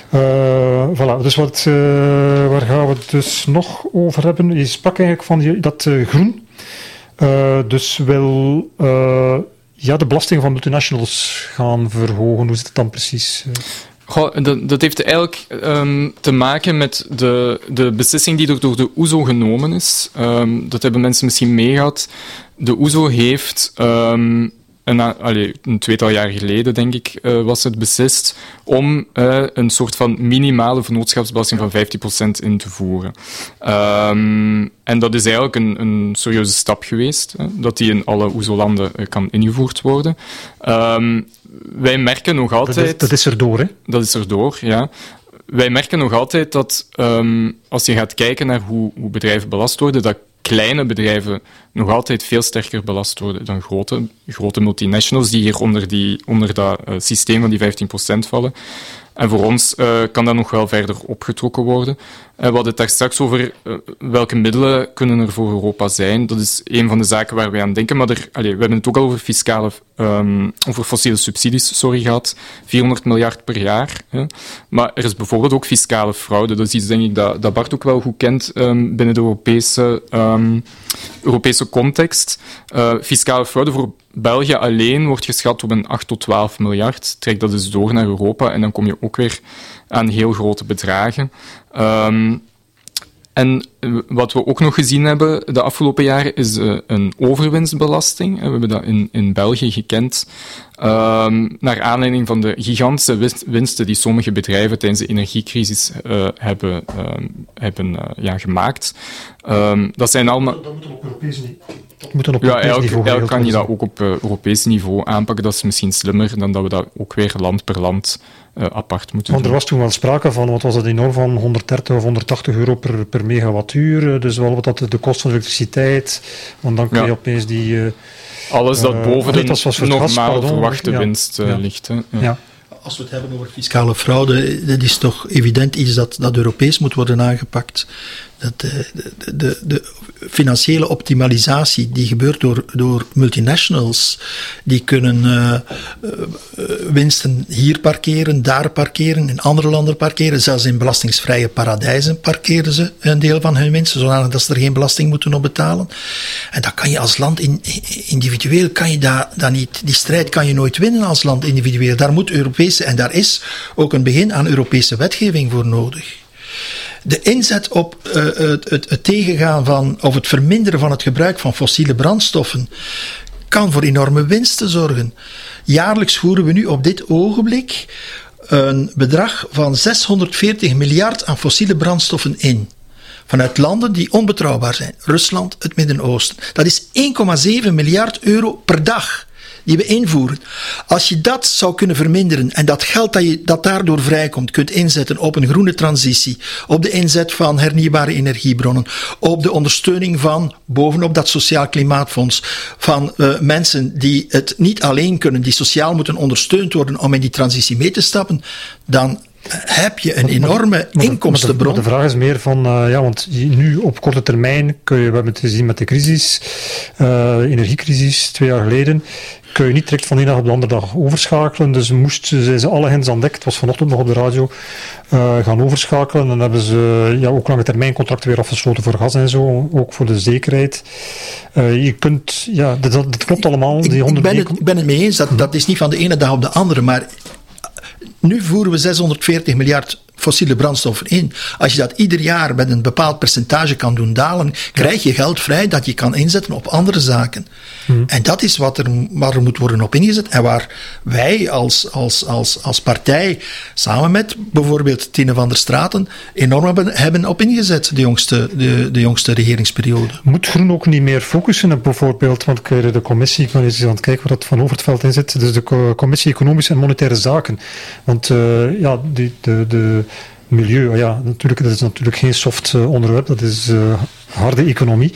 A: Uh, voilà. Dus wat, uh, waar gaan we het dus nog over hebben? Je sprak eigenlijk van die, dat uh, groen. Uh, dus wil uh, ja, de belasting van multinationals gaan verhogen. Hoe zit het dan precies? Uh?
C: Goh, dat, dat heeft eigenlijk um, te maken met de, de beslissing die er door de O E S O genomen is. Um, dat hebben mensen misschien meegehad. De O E S O heeft um, een, allee, een tweetal jaar geleden, denk ik, uh, was het beslist om uh, een soort van minimale vennootschapsbelasting van vijftien procent in te voeren. Um, en dat is eigenlijk een, een serieuze stap geweest, hè, dat die in alle O E S O-landen uh, kan ingevoerd worden. Um, wij merken nog altijd...
A: Dat is, dat is erdoor, hè?
C: Dat is erdoor, ja. Wij merken nog altijd dat, um, als je gaat kijken naar hoe, hoe bedrijven belast worden, dat kleine bedrijven nog altijd veel sterker belast worden dan grote, grote multinationals die hier onder, die, onder dat uh, systeem van die vijftien procent vallen. En voor ons uh, kan dat nog wel verder opgetrokken worden. Uh, we hadden het daar straks over uh, welke middelen kunnen er voor Europa zijn. Dat is een van de zaken waar wij aan denken. Maar er, allez, we hebben het ook al over fiscale, um, over fossiele subsidies, sorry, gehad. vierhonderd miljard per jaar. Hè. Maar er is bijvoorbeeld ook fiscale fraude. Dat is iets, denk ik, dat, dat Bart ook wel goed kent um, binnen de Europese, um, Europese context. Uh, fiscale fraude voor België alleen wordt geschat op een acht tot twaalf miljard. Trek dat dus door naar Europa en dan kom je ook weer aan heel grote bedragen. Um, en wat we ook nog gezien hebben de afgelopen jaren is uh, een overwinstbelasting. We hebben dat in, in België gekend. Um, naar aanleiding van de gigantische winsten die sommige bedrijven tijdens de energiecrisis uh, hebben, um, hebben uh, ja, gemaakt. Um, dat zijn allemaal...
A: Dat moet op Europees niveau. Moet op
C: ja,
A: Europees
C: eigenlijk,
A: niveau
C: eigenlijk kan je dat ook op uh, Europees niveau aanpakken. Dat is misschien slimmer dan dat we dat ook weer land per land uh, apart moeten
A: Want
C: doen.
A: er was toen wel sprake van, wat was het, enorm van honderddertig of honderdtachtig euro per, per megawattuur. Dus wel wat dat de kost van elektriciteit. Want dan kun je
C: ja.
A: opeens die... Uh,
C: Alles dat
A: uh,
C: boven de normale
A: gas,
C: verwachte
A: ja.
C: winst uh,
A: ja.
C: ligt. Hè. Ja.
A: Ja.
B: Als we het hebben over fiscale fraude, dat is toch evident iets dat, dat Europees moet worden aangepakt. Dat de, de, de, de financiële optimalisatie die gebeurt door, door multinationals, die kunnen uh, uh, winsten hier parkeren, daar parkeren, in andere landen parkeren, zelfs in belastingsvrije paradijzen parkeren ze een deel van hun winsten, zodat ze er geen belasting moeten op betalen. En dat kan je als land in, individueel, kan je dat, dat niet, die strijd kan je nooit winnen als land individueel. Daar moet Europese, en daar is ook een begin aan Europese wetgeving voor nodig. De inzet op uh, het, het, het tegengaan van, of het verminderen van het gebruik van fossiele brandstoffen kan voor enorme winsten zorgen. Jaarlijks voeren we nu op dit ogenblik een bedrag van zeshonderdveertig miljard aan fossiele brandstoffen in. Vanuit landen die onbetrouwbaar zijn. Rusland, het Midden-Oosten. Dat is één komma zeven miljard euro per dag die we invoeren. Als je dat zou kunnen verminderen en dat geld dat, je, dat daardoor vrijkomt kunt inzetten op een groene transitie, op de inzet van hernieuwbare energiebronnen, op de ondersteuning van, bovenop dat sociaal klimaatfonds, van uh, mensen die het niet alleen kunnen, die sociaal moeten ondersteund worden om in die transitie mee te stappen, dan heb je een enorme maar, maar, inkomstenbron.
A: Maar de, maar de vraag is meer van, uh, ja, want nu op korte termijn kun je, we hebben het gezien met de crisis, uh, energiecrisis twee jaar geleden, kun je niet direct van de ene dag op de andere dag overschakelen. Dus moesten zijn ze alle hens aan dek, het was vanochtend nog op de radio, uh, gaan overschakelen. En dan hebben ze ja, ook lange termijn contracten weer afgesloten voor gas en zo, ook voor de zekerheid. Uh, je kunt, ja, dat, dat klopt allemaal. Die
B: ik, ik, ben het, ik ben het mee eens, dat, dat is niet van de ene dag op de andere, maar nu voeren we zeshonderdveertig miljard fossiele brandstoffen in. Als je dat ieder jaar met een bepaald percentage kan doen dalen, krijg je geld vrij dat je kan inzetten op andere zaken. Hmm. En dat is wat er, waar er moet worden op ingezet en waar wij als, als, als, als partij, samen met bijvoorbeeld Tine van der Straten, enorm hebben, hebben op ingezet de jongste, de, de jongste regeringsperiode.
A: Moet Groen ook niet meer focussen op bijvoorbeeld, want de commissie, ik ben eens aan het kijken waar dat Van Overtveld in zit, dus de commissie Economische en Monetaire Zaken. Want uh, ja, die, de, de milieu, ja, natuurlijk, dat is natuurlijk geen soft uh, onderwerp, dat is uh, harde economie.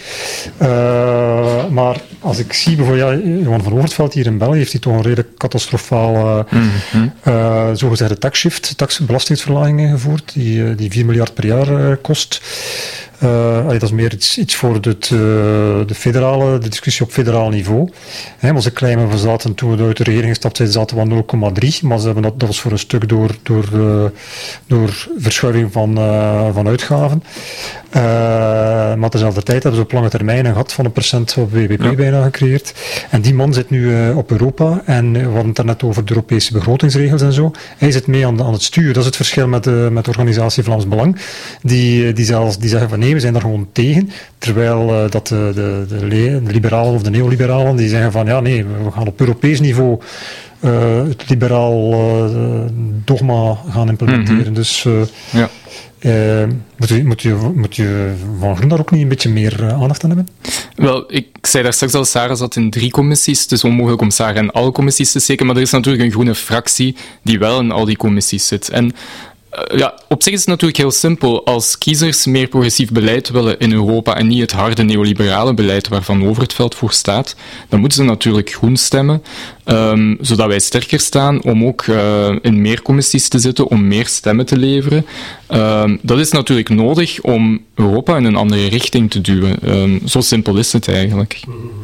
A: Uh, maar als ik zie bijvoorbeeld, ja, Johan van Overtveld hier in België heeft hij toch een redelijk catastrofaal uh, mm-hmm. uh, zogezegde taxshift, taxbelastingsverlaging ingevoerd, die, uh, die vier miljard per jaar uh, kost. Uh, allee, dat is meer iets, iets voor het, uh, de, federale, de discussie op federaal niveau. He, maar ze claimen, we zaten toen we uit de regering gestapt zijn, zaten we aan nul komma drie, maar ze hebben dat, dat was voor een stuk door, door, uh, door verschuiving van, uh, van uitgaven. Uh, maar tezelfde tijd hebben ze op lange termijn een gat van een procent op W B P ja. bijna gecreëerd. En die man zit nu uh, op Europa en we hadden het daarnet over de Europese begrotingsregels en zo. Hij zit mee aan, de, aan het stuur. Dat is het verschil met de, met de organisatie Vlaams Belang, die, die zelfs die zeggen van nee, we zijn daar gewoon tegen. Terwijl uh, dat de, de, de, de liberalen of de neoliberalen, die zeggen van ja, nee, we gaan op Europees niveau uh, het liberaal uh, dogma gaan implementeren. Mm-hmm. Dus uh, ja. uh, moet, je, moet, je, moet je van Groen daar ook niet een beetje meer uh, aandacht aan hebben?
C: Wel, ik zei daar straks al, Sarah zat in drie commissies. Het is onmogelijk om Sarah in alle commissies te steken, maar er is natuurlijk een groene fractie die wel in al die commissies zit. En ja, op zich is het natuurlijk heel simpel. Als kiezers meer progressief beleid willen in Europa en niet het harde neoliberale beleid waarvan Overtveld voor staat, dan moeten ze natuurlijk groen stemmen, um, zodat wij sterker staan om ook uh, in meer commissies te zitten, om meer stemmen te leveren. Um, dat is natuurlijk nodig om Europa in een andere richting te duwen. Um, zo simpel is het eigenlijk.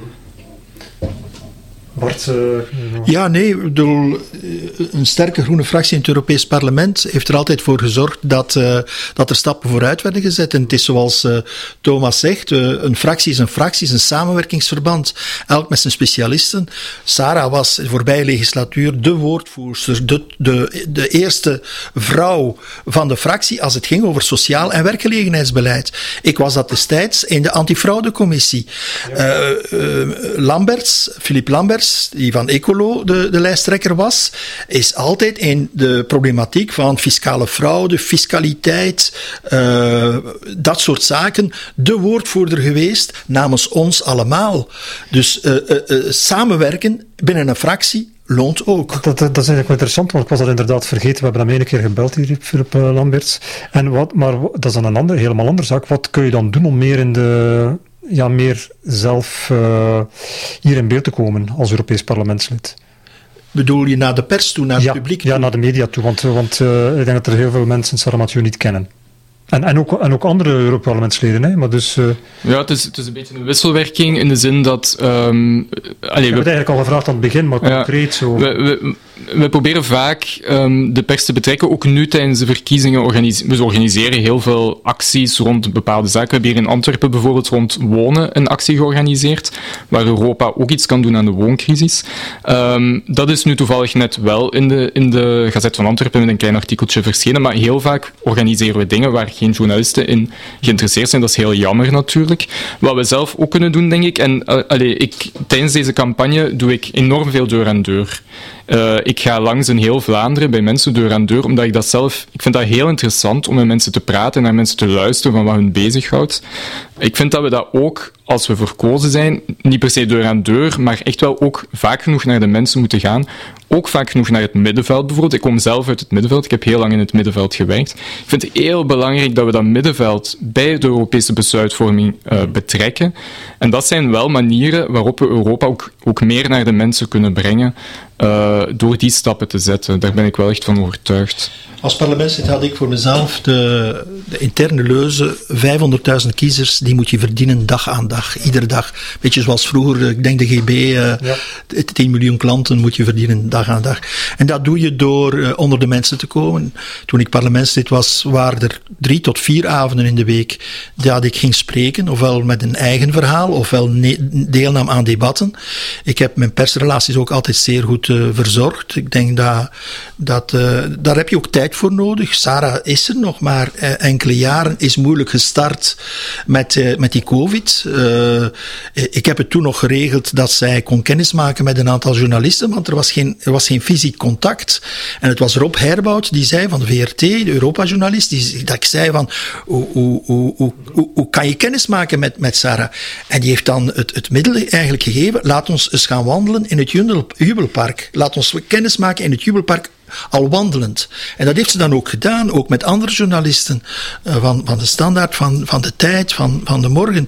A: Bart, uh,
B: ja, nee, bedoel, een sterke groene fractie in het Europees Parlement heeft er altijd voor gezorgd dat, uh, dat er stappen vooruit werden gezet. En het is zoals uh, Thomas zegt, uh, een fractie is een fractie, is een samenwerkingsverband, elk met zijn specialisten. Sarah was de voorbije legislatuur de woordvoerster, de, de, de eerste vrouw van de fractie als het ging over sociaal en werkgelegenheidsbeleid. Ik was dat destijds in de antifraudecommissie. Uh, uh, Lamberts, Philippe Lamberts, die van Ecolo de, de lijsttrekker was, is altijd in de problematiek van fiscale fraude, fiscaliteit, uh, dat soort zaken, de woordvoerder geweest namens ons allemaal. Dus uh, uh, uh, samenwerken binnen een fractie loont ook.
A: Dat, dat, dat is eigenlijk wel interessant, want ik was dat inderdaad vergeten. We hebben hem één keer gebeld hier, Philip uh, Lamberts. En wat, maar dat is dan een ander, helemaal andere zaak. Wat kun je dan doen om meer in de... ja, meer zelf uh, hier in beeld te komen als Europees parlementslid?
B: Bedoel je naar de pers toe, naar
A: ja,
B: het publiek toe?
A: Ja, naar de media toe, want, want uh, ik denk dat er heel veel mensen Sarah Mathieu niet kennen. En, en, ook, en ook andere Europarlementsleden, hè? Maar dus... Uh,
C: ja, het is, het is een beetje een wisselwerking in de zin dat... Um,
A: allee, ik heb we, het eigenlijk al gevraagd aan het begin, maar ja, concreet zo...
C: We, we, we proberen vaak um, de pers te betrekken, ook nu tijdens de verkiezingen. Organise- we organiseren heel veel acties rond bepaalde zaken. We hebben hier in Antwerpen bijvoorbeeld rond wonen een actie georganiseerd, waar Europa ook iets kan doen aan de wooncrisis. Um, dat is nu toevallig net wel in de, in de Gazet van Antwerpen met een klein artikeltje verschenen, maar heel vaak organiseren we dingen waar geen journalisten in geïnteresseerd zijn. Dat is heel jammer natuurlijk. Wat we zelf ook kunnen doen, denk ik, en uh, allez, ik, tijdens deze campagne doe ik enorm veel deur aan deur. Uh, ik ga langs in heel Vlaanderen bij mensen deur aan deur, omdat ik dat zelf... Ik vind dat heel interessant om met mensen te praten en naar mensen te luisteren van wat hun bezighoudt. Ik vind dat we dat ook, als we verkozen zijn, niet per se deur aan deur, maar echt wel ook vaak genoeg naar de mensen moeten gaan. Ook vaak genoeg naar het middenveld bijvoorbeeld. Ik kom zelf uit het middenveld. Ik heb heel lang in het middenveld gewerkt. Ik vind het heel belangrijk dat we dat middenveld bij de Europese besluitvorming uh, betrekken. En dat zijn wel manieren waarop we Europa ook, ook meer naar de mensen kunnen brengen, uh, door die stappen te zetten. Daar ben ik wel echt van overtuigd.
B: Als parlementslid had ik voor mezelf de, de interne leuze: vijfhonderdduizend kiezers, die moet je verdienen dag aan dag, iedere dag. Beetje zoals vroeger, ik denk de G B, uh, ja. tien miljoen klanten moet je verdienen dag aan dag. En dat doe je door uh, onder de mensen te komen. Toen ik parlementslid was, waren er drie tot vier avonden in de week dat ik ging spreken, ofwel met een eigen verhaal, ofwel ne- deelnam aan debatten. Ik heb mijn persrelaties ook altijd zeer goed uh, verzorgd. Ik denk dat, dat uh, daar heb je ook tijd voor nodig. Sarah is er nog maar uh, enkele jaren, is moeilijk gestart met, uh, met die COVID. Uh, ik heb het toen nog geregeld dat zij kon kennismaken met een aantal journalisten, want er was geen, er was geen fysiek contact. En het was Rob Herbout die zei van de V R T, de Europa-journalist, die, dat ik zei van, hoe, hoe, hoe, hoe, hoe, hoe kan je kennismaken met, met Sarah? En die heeft dan het, het middel eigenlijk gegeven: laat ons eens gaan wandelen in het Jubelpark. Laat ons kennismaken in het Jubelpark, al wandelend. En dat heeft ze dan ook gedaan, ook met andere journalisten uh, van, van de Standaard, van, van de Tijd, van, van de Morgen.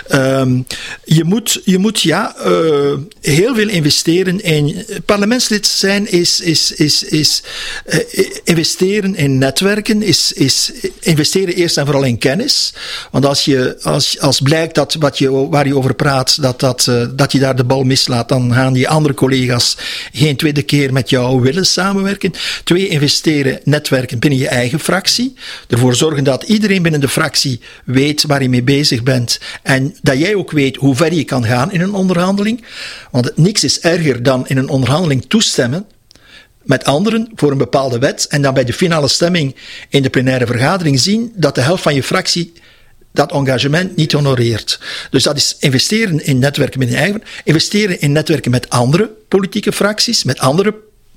B: Um, je, moet, je moet ja, uh, heel veel investeren in... Parlementslid zijn is, is, is, is uh, investeren in netwerken, is, is investeren eerst en vooral in kennis. Want als, je, als, als blijkt dat wat je, waar je over praat, dat, dat, uh, dat je daar de bal mislaat, dan gaan die andere collega's geen tweede keer met jou willen samenwerken. Twee, investeren, netwerken binnen je eigen fractie. Ervoor zorgen dat iedereen binnen de fractie weet waar je mee bezig bent. En dat jij ook weet hoe ver je kan gaan in een onderhandeling. Want niks is erger dan in een onderhandeling toestemmen met anderen voor een bepaalde wet. En dan bij de finale stemming in de plenaire vergadering zien dat de helft van je fractie dat engagement niet honoreert. Dus dat is investeren in netwerken met je eigen, investeren in netwerken met andere politieke fracties, met andere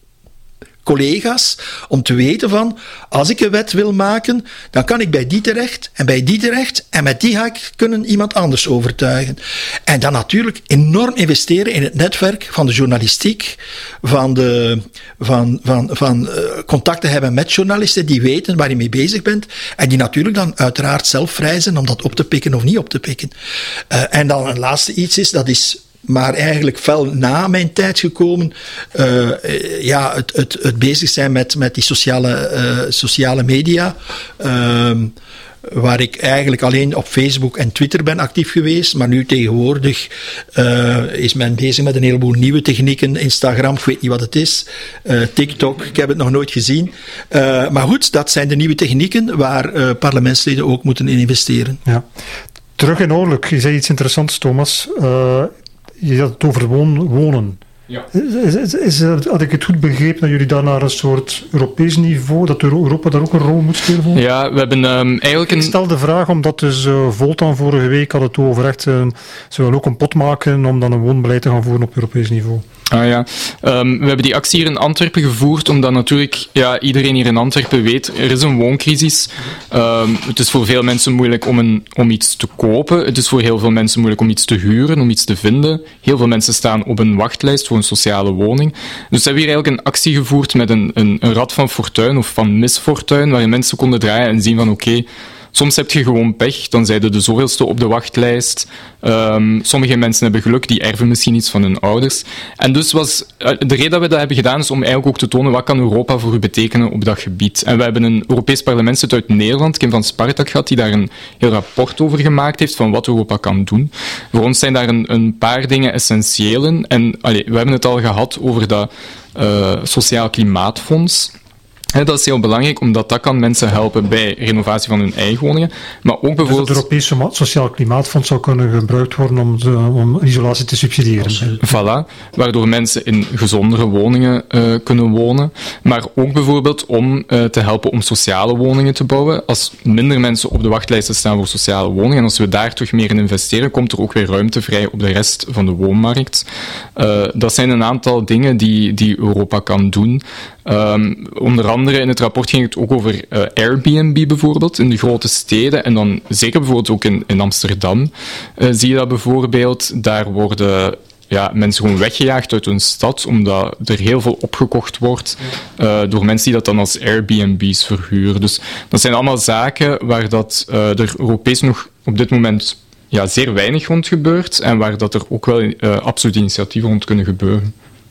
B: collega's, om te weten van, als ik een wet wil maken, dan kan ik bij die terecht, en bij die terecht, en met die ga ik kunnen iemand anders overtuigen. En dan natuurlijk enorm investeren in het netwerk van de journalistiek, van, de, van, van, van uh, contacten hebben met journalisten die weten waar je mee bezig bent, en die natuurlijk dan uiteraard zelf vrij zijn om dat op te pikken of niet op te pikken. Uh, en dan een laatste iets is, dat is maar eigenlijk fel na mijn tijd gekomen, uh, ja, het, het, het bezig zijn met, met die sociale, uh, sociale media, uh, waar ik eigenlijk alleen op Facebook en Twitter ben actief geweest, maar nu tegenwoordig uh, is men bezig met een heleboel nieuwe technieken, Instagram, ik weet niet wat het is, uh, TikTok, ik heb het nog nooit gezien. Uh, maar goed, dat zijn de nieuwe technieken waar uh, parlementsleden ook moeten in investeren.
A: Ja. Terug in oorlog, je zei iets interessants, Thomas. Uh, Je had het over woon, wonen. Ja. Is, is, is, had ik het goed begrepen dat jullie daar naar een soort Europees niveau, dat Europa daar ook een rol moet spelen?
C: Ja, we hebben um, eigenlijk een...
A: Ik stel de vraag omdat dus uh, Voltan vorige week had het over echt, uh, ze willen ook een pot maken om dan een woonbeleid te gaan voeren op Europees niveau.
C: Ah ja, um, we hebben die actie hier in Antwerpen gevoerd, omdat natuurlijk ja, iedereen hier in Antwerpen weet, er is een wooncrisis. Um, het is voor veel mensen moeilijk om, een, om iets te kopen. Het is voor heel veel mensen moeilijk om iets te huren, om iets te vinden. Heel veel mensen staan op een wachtlijst voor een sociale woning. Dus we hebben hier eigenlijk een actie gevoerd met een, een, een rad van fortuin of van misfortuin, waarin mensen konden draaien en zien van oké, okay, soms heb je gewoon pech, dan zijn er de zoveelste op de wachtlijst. Um, sommige mensen hebben geluk, die erven misschien iets van hun ouders. En dus was de reden dat we dat hebben gedaan, is om eigenlijk ook te tonen wat kan Europa voor u betekenen op dat gebied. En we hebben een Europees parlementslid uit Nederland, Kim van Spartak, gehad, die daar een heel rapport over gemaakt heeft van wat Europa kan doen. Voor ons zijn daar een, een paar dingen essentieel in. En allee, we hebben het al gehad over dat uh, Sociaal Klimaatfonds. He, dat is heel belangrijk, omdat dat kan mensen helpen bij renovatie van hun eigen woningen. Maar ook bijvoorbeeld...
A: Dus het Europese Sociaal Klimaatfonds zou kunnen gebruikt worden om, de, om isolatie te subsidiëren.
C: Voilà, waardoor mensen in gezondere woningen uh, kunnen wonen. Maar ook bijvoorbeeld om uh, te helpen om sociale woningen te bouwen. Als minder mensen op de wachtlijsten staan voor sociale woningen, en als we daar terug meer in investeren, komt er ook weer ruimte vrij op de rest van de woonmarkt. Uh, dat zijn een aantal dingen die, die Europa kan doen. Um, onder andere in het rapport ging het ook over uh, Airbnb bijvoorbeeld, in de grote steden. En dan zeker bijvoorbeeld ook in, in Amsterdam uh, zie je dat bijvoorbeeld. Daar worden ja, mensen gewoon weggejaagd uit hun stad, omdat er heel veel opgekocht wordt uh, door mensen die dat dan als Airbnb's verhuren. Dus dat zijn allemaal zaken waar dat, uh, er Europees nog op dit moment ja, zeer weinig rond gebeurt en waar dat er ook wel uh, absoluut initiatieven rond kunnen gebeuren.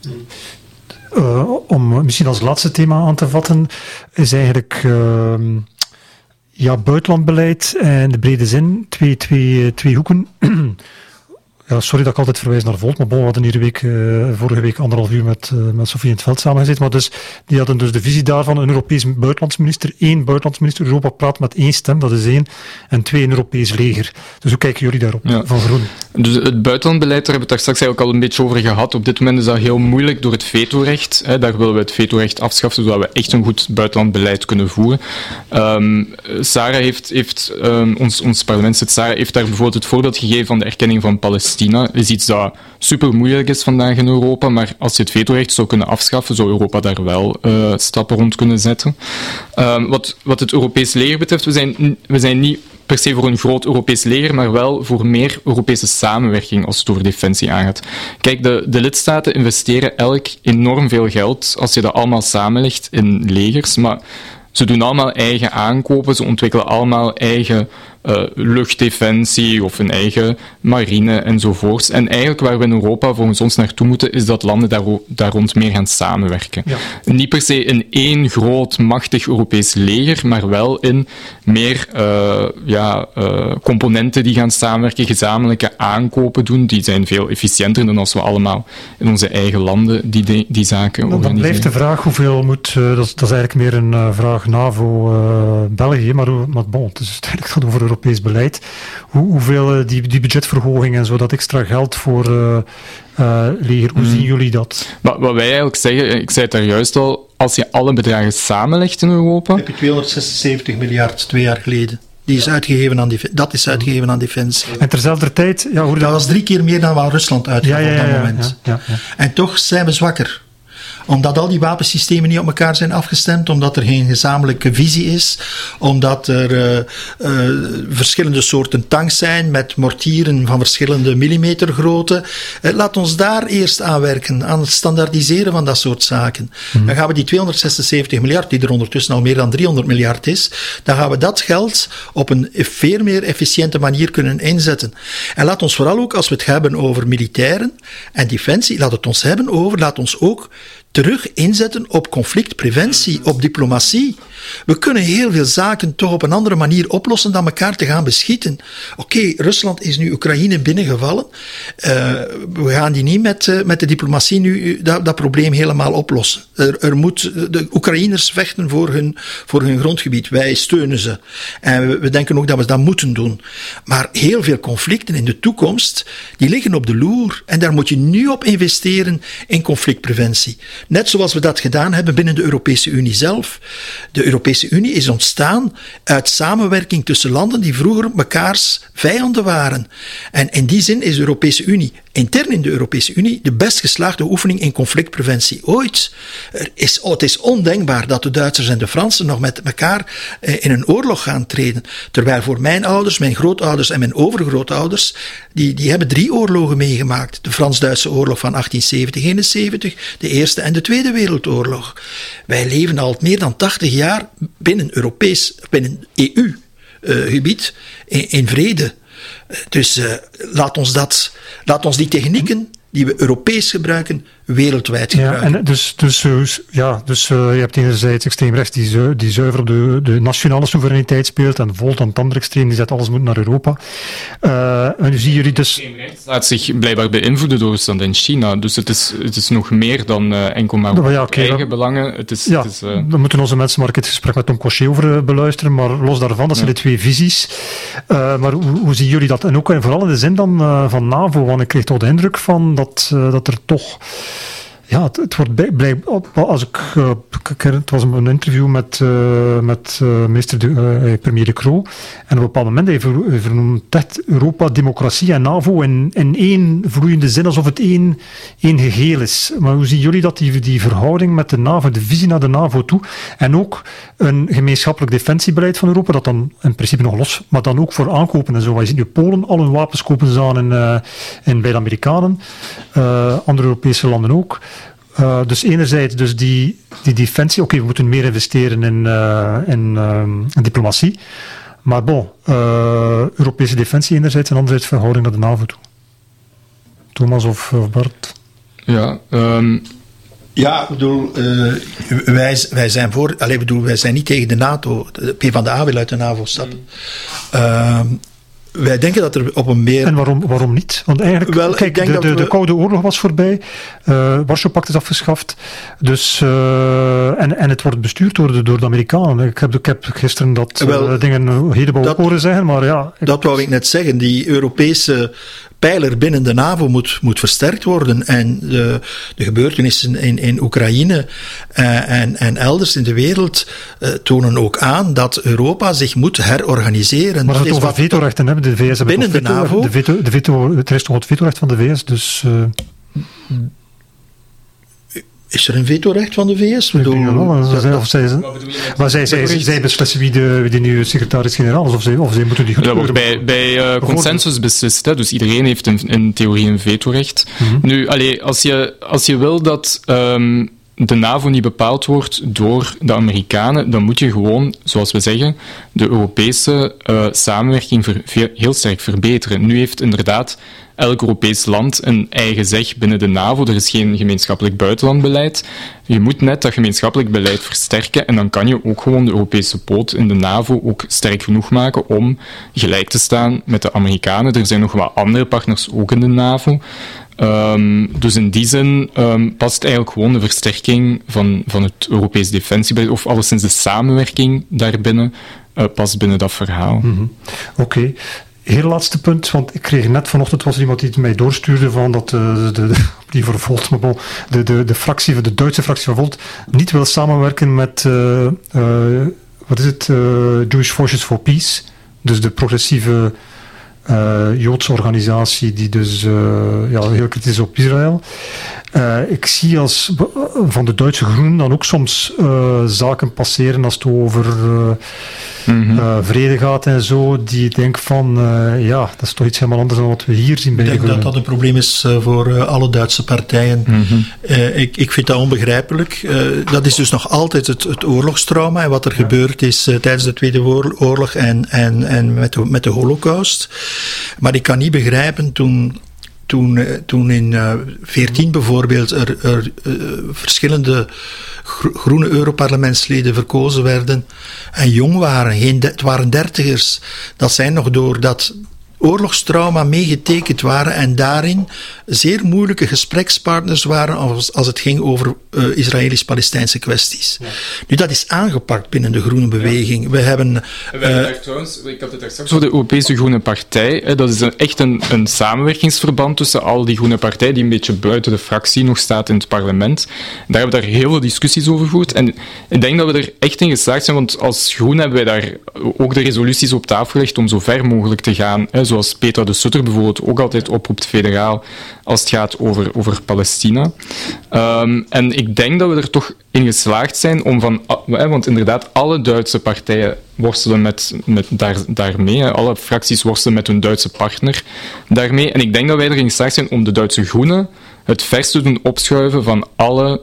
A: Uh, om misschien als laatste thema aan te vatten, is eigenlijk uh, ja, buitenlandbeleid en de brede zin, twee, twee, twee hoeken. Ja, sorry dat ik altijd verwijs naar Volt, maar bon, we hadden hier week, uh, vorige week anderhalf uur met, uh, met Sofie in het Veld samengezeten. Maar dus, die hadden dus de visie daarvan, een Europees buitenlandsminister, één buitenlandsminister. Europa praat met één stem, dat is één. En twee, een Europees leger. Dus hoe kijken jullie daarop, ja. Van Groen?
C: Dus het buitenlandbeleid, daar hebben we het daar straks eigenlijk al een beetje over gehad. Op dit moment is dat heel moeilijk door het vetorecht. Hè. Daar willen we het vetorecht afschaffen, zodat we echt een goed buitenlandbeleid kunnen voeren. Um, Sarah heeft, heeft um, ons, ons parlementslid Sarah heeft daar bijvoorbeeld het voorbeeld gegeven van de erkenning van Palestina. Dat is iets dat super moeilijk is vandaag in Europa, maar als je het vetorecht zou kunnen afschaffen, zou Europa daar wel uh, stappen rond kunnen zetten. Um, wat, wat het Europees leger betreft, we zijn, we zijn niet per se voor een groot Europees leger, maar wel voor meer Europese samenwerking als het over defensie aangaat. Kijk, de, de lidstaten investeren elk enorm veel geld als je dat allemaal samenlegt in legers, maar ze doen allemaal eigen aankopen, ze ontwikkelen allemaal eigen uh, luchtdefensie of een eigen marine enzovoorts. En eigenlijk waar we in Europa volgens ons naartoe moeten, is dat landen daar, daar rond meer gaan samenwerken. Ja. Niet per se in één groot, machtig Europees leger, maar wel in meer uh, ja, uh, componenten die gaan samenwerken, gezamenlijke aankopen doen. Die zijn veel efficiënter dan als we allemaal in onze eigen landen die, de, die zaken
A: dan,
C: organiseren.
A: Dan blijft de vraag hoeveel moet, uh, dat, is, dat is eigenlijk meer een uh, vraag NAVO-België, uh, maar, maar bon, het is eigenlijk gaat over Europees beleid. Hoe, hoeveel uh, die, die budgetverhoging en zo, dat extra geld voor uh, uh, leger, hoe hmm. zien jullie dat?
C: Maar wat wij eigenlijk zeggen, ik zei het daar juist al, als je alle bedragen samenlegt in Europa...
B: Heb je tweehonderdzesenzeventig miljard twee jaar geleden. Die is uitgegeven aan def- dat is uitgegeven aan Defensie.
A: En terzelfde tijd... Ja, hoor
B: dat was drie keer meer dan wat Rusland uitgaf
A: ja, ja, ja,
B: op dat moment.
A: Ja, ja, ja.
B: En toch zijn we zwakker. Omdat al die wapensystemen niet op elkaar zijn afgestemd, omdat er geen gezamenlijke visie is, omdat er uh, uh, verschillende soorten tanks zijn met mortieren van verschillende millimetergrootte. Uh, laat ons daar eerst aan werken, aan het standaardiseren van dat soort zaken. Mm-hmm. Dan gaan we die tweehonderdzesenzeventig miljard, die er ondertussen al meer dan driehonderd miljard is, dan gaan we dat geld op een veel meer efficiënte manier kunnen inzetten. En laat ons vooral ook, als we het hebben over militairen en defensie, laat het ons hebben over, laat ons ook terug inzetten op conflictpreventie, op diplomatie. We kunnen heel veel zaken toch op een andere manier oplossen dan elkaar te gaan beschieten. Oké, okay, Rusland is nu Oekraïne binnengevallen. Uh, we gaan die niet met, uh, met de diplomatie nu dat, dat probleem helemaal oplossen. Er, er moet, de Oekraïners vechten voor hun, voor hun grondgebied. Wij steunen ze. En we, we denken ook dat we dat moeten doen. Maar heel veel conflicten in de toekomst, die liggen op de loer. En daar moet je nu op investeren in conflictpreventie. Net zoals we dat gedaan hebben binnen de Europese Unie zelf. De Europese Unie is ontstaan uit samenwerking tussen landen die vroeger mekaars vijanden waren. En in die zin is de Europese Unie, intern in de Europese Unie, de best geslaagde oefening in conflictpreventie ooit. Er is, oh, het is ondenkbaar dat de Duitsers en de Fransen nog met elkaar eh, in een oorlog gaan treden. Terwijl voor mijn ouders, mijn grootouders en mijn overgrootouders, die, die hebben drie oorlogen meegemaakt. De Frans-Duitse oorlog van achttienzeventig eenenzeventig, de Eerste en de Tweede Wereldoorlog. Wij leven al meer dan tachtig jaar binnen Europees, binnen E U-gebied uh, in, in vrede. Uh, dus uh, laat ons dat, laat ons die technieken die we Europees gebruiken, wereldwijd gebruiken.
A: Ja, en dus, dus, ja, dus uh, je hebt enerzijds extreem rechts die, zu- die zuiver op de, de nationale soevereiniteit speelt en Volt aan het andere extreem die zegt alles moet naar Europa. Uh, en nu zien jullie dus...
C: Extreem rechts laat zich blijkbaar beïnvloeden door Rusland en China, dus het is, het is nog meer dan uh, enkel maar
A: ja, okay,
C: eigen
A: dan,
C: belangen. Het is,
A: ja,
C: het is, uh...
A: dan moeten onze mensen maar het gesprek met Tom Cochet over beluisteren, maar los daarvan, dat zijn ja. de twee visies. Uh, maar hoe, hoe zien jullie dat? En ook en vooral in de zin dan uh, van NAVO, want ik kreeg toch de indruk van dat, uh, dat er toch... Ja, het, het wordt bij, blij, als ik, uh, ik, het was een interview met, uh, met uh, minister de, uh, premier De Croo en op een bepaald moment hij ver, vernoemt echt Europa, democratie en NAVO in, in één vloeiende zin, alsof het één, één geheel is. Maar hoe zien jullie dat, die, die verhouding met de NAVO, de visie naar de NAVO toe en ook een gemeenschappelijk defensiebeleid van Europa, dat dan in principe nog los, maar dan ook voor aankopen en zo. Je ziet nu Polen al hun wapens kopen ze aan in, uh, in, bij de Amerikanen, uh, andere Europese landen ook. Uh, dus enerzijds dus die, die defensie, oké, okay, we moeten meer investeren in, uh, in, um, in diplomatie, maar bon, uh, Europese defensie enerzijds en anderzijds verhouding naar de NAVO toe. Thomas of, of Bart?
C: Ja, um...
B: Ja, ik bedoel, uh, wij, wij zijn voor, allez, bedoel, wij zijn niet tegen de NATO. De PvdA wil uit de NAVO stappen. Mm. Uh, Wij denken dat er op een meer...
A: En waarom, waarom niet? Want eigenlijk,
B: Wel,
A: kijk,
B: de,
A: de,
B: we...
A: de Koude Oorlog was voorbij, uh, Warschau-pact is afgeschaft, dus, uh, en, en het wordt bestuurd door de, door de Amerikanen. Ik heb, ik heb gisteren dat Wel, uh, dingen een heleboel ook horen zeggen, maar ja... Ik...
B: Dat wou ik net zeggen, die Europese pijler binnen de NAVO moet, moet versterkt worden en de, de gebeurtenissen in, in Oekraïne uh, en, en elders in de wereld uh, tonen ook aan dat Europa zich moet herorganiseren.
A: Maar het over vetorechten hebben, de V S hebben
B: binnen de NAVO.
A: De veto, de veto, het is toch het vetorecht van de V S, dus... Uh...
B: Is er een vetorecht van de V S?
A: Ik bedoel, ja, wel, dat, dat, of zij, maar zij, zij, zij, zij beslissen wie de, wie de nieuwe secretaris-generaal is, of zij, of zij moeten die goedkeuren.
C: Dat wordt bij, bij uh, consensus beslist, hè, dus iedereen heeft in, in theorie een vetorecht. Mm-hmm. Nu, allee, als, je, als je wil dat um, de NAVO niet bepaald wordt door de Amerikanen, dan moet je gewoon, zoals we zeggen, de Europese uh, samenwerking ver, veel, heel sterk verbeteren. Nu heeft inderdaad elk Europees land een eigen zeg binnen de NAVO. Er is geen gemeenschappelijk buitenlandbeleid. Je moet net dat gemeenschappelijk beleid versterken en dan kan je ook gewoon de Europese poot in de NAVO ook sterk genoeg maken om gelijk te staan met de Amerikanen. Er zijn nog wat andere partners ook in de NAVO. Um, dus in die zin um, past eigenlijk gewoon de versterking van, van het Europees defensiebeleid, of alleszins de samenwerking daarbinnen, uh, past binnen dat verhaal.
A: Mm-hmm. Oké. Okay. Heel laatste punt, want ik kreeg net vanochtend, was er iemand die het mij doorstuurde van dat de, de, de, die voor Volt, maar bon, de, de, de fractie, de Duitse fractie van Volt, niet wil samenwerken met, uh, uh, wat is het, uh, Jewish Forces for Peace, dus de progressieve uh, Joodse organisatie die dus uh, ja, heel kritisch is op Israël. Uh, ik zie als van de Duitse Groenen dan ook soms uh, zaken passeren als het over uh, mm-hmm. uh, vrede gaat en zo, die denken van uh, ja, dat is toch iets helemaal anders dan wat we hier zien bij de Groenen.
B: Ik denk dat dat een probleem is uh, voor uh, alle Duitse partijen. Mm-hmm. Uh, ik, ik vind dat onbegrijpelijk. Uh, dat is dus nog altijd het, het oorlogstrauma en wat er ja. gebeurd is uh, tijdens de Tweede Oorlog en, en, en met, de, met de Holocaust. Maar ik kan niet begrijpen toen Toen, toen in uh, veertien bijvoorbeeld er, er uh, verschillende gro- groene Europarlementsleden verkozen werden en jong waren, geen de, het waren dertigers, dat zijn nog door dat oorlogstrauma meegetekend waren en daarin zeer moeilijke gesprekspartners waren als, als het ging over uh, Israëlisch-Palestijnse kwesties. Ja. Nu, dat is aangepakt binnen de groene beweging. Ja. We hebben... Uh,
C: We hebben daar trouwens, ik had het daar straks over de Europese Groene Partij. Hè, dat is een, echt een, een samenwerkingsverband tussen al die groene partijen die een beetje buiten de fractie nog staat in het parlement. Daar hebben we daar heel veel discussies over gevoerd. En ik denk dat we er echt in geslaagd zijn, want als Groen hebben wij daar ook de resoluties op tafel gelegd om zo ver mogelijk te gaan. Hè, zoals Petra de Sutter bijvoorbeeld ook altijd oproept federaal als het gaat over, over Palestina. Um, en ik denk dat we er toch in geslaagd zijn om van... Want inderdaad, alle Duitse partijen worstelen met, met daar, daarmee. Alle fracties worstelen met hun Duitse partner daarmee. En ik denk dat wij erin geslaagd zijn om de Duitse Groenen het verst te doen opschuiven van alle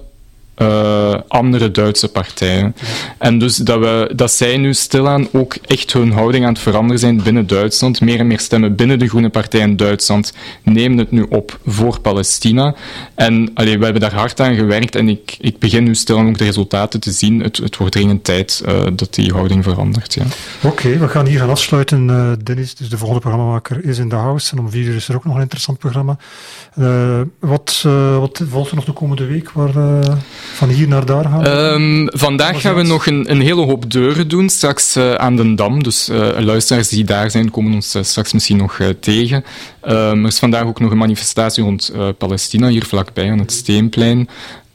C: Uh, andere Duitse partijen. En dus dat, we, dat zij nu stilaan ook echt hun houding aan het veranderen zijn binnen Duitsland. Meer en meer stemmen binnen de Groene Partij in Duitsland nemen het nu op voor Palestina. En allee, we hebben daar hard aan gewerkt en ik, ik begin nu stilaan ook de resultaten te zien. Het, het wordt dringend tijd uh, dat die houding verandert. Ja.
A: Oké, okay, we gaan hier gaan afsluiten. Uh, Dennis, dus de volgende programmamaker, is in de house. En om vier uur is er ook nog een interessant programma. Uh, wat, uh, wat volgt er nog de komende week? Waar... Uh... Van hier naar daar gaan?
C: Um, vandaag gaan we nog een, een hele hoop deuren doen, straks uh, aan de Dam. Dus uh, luisteraars die daar zijn, komen ons uh, straks misschien nog uh, tegen. Um, er is vandaag ook nog een manifestatie rond uh, Palestina, hier vlakbij aan het Steenplein.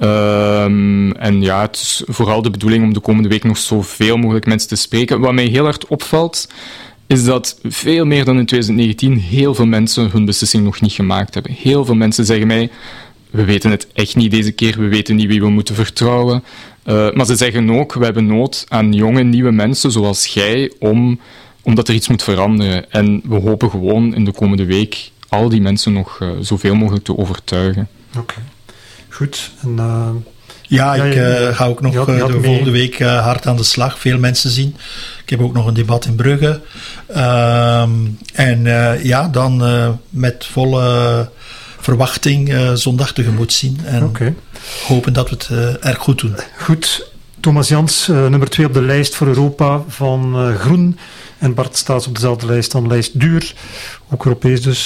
C: Um, en ja, het is vooral de bedoeling om de komende week nog zoveel mogelijk mensen te spreken. Wat mij heel hard opvalt, is dat veel meer dan in twintig negentien heel veel mensen hun beslissing nog niet gemaakt hebben. Heel veel mensen zeggen mij... We weten het echt niet deze keer, we weten niet wie we moeten vertrouwen. Uh, maar ze zeggen ook, we hebben nood aan jonge, nieuwe mensen zoals jij, om, omdat er iets moet veranderen. En we hopen gewoon in de komende week al die mensen nog uh, zoveel mogelijk te overtuigen.
A: Oké, okay. Goed. En, uh,
B: ja, ja, ik uh, ga ook nog had, uh, de mee. volgende week uh, hard aan de slag, veel mensen zien. Ik heb ook nog een debat in Brugge. Uh, en uh, ja, dan uh, met volle... verwachting uh, zondag tegemoet zien en okay. hopen dat we het uh, erg goed doen.
A: Goed. Thomas Jans, uh, nummer twee op de lijst voor Europa van uh, Groen en Bart staat op dezelfde lijst dan lijst Duur, ook Europees dus.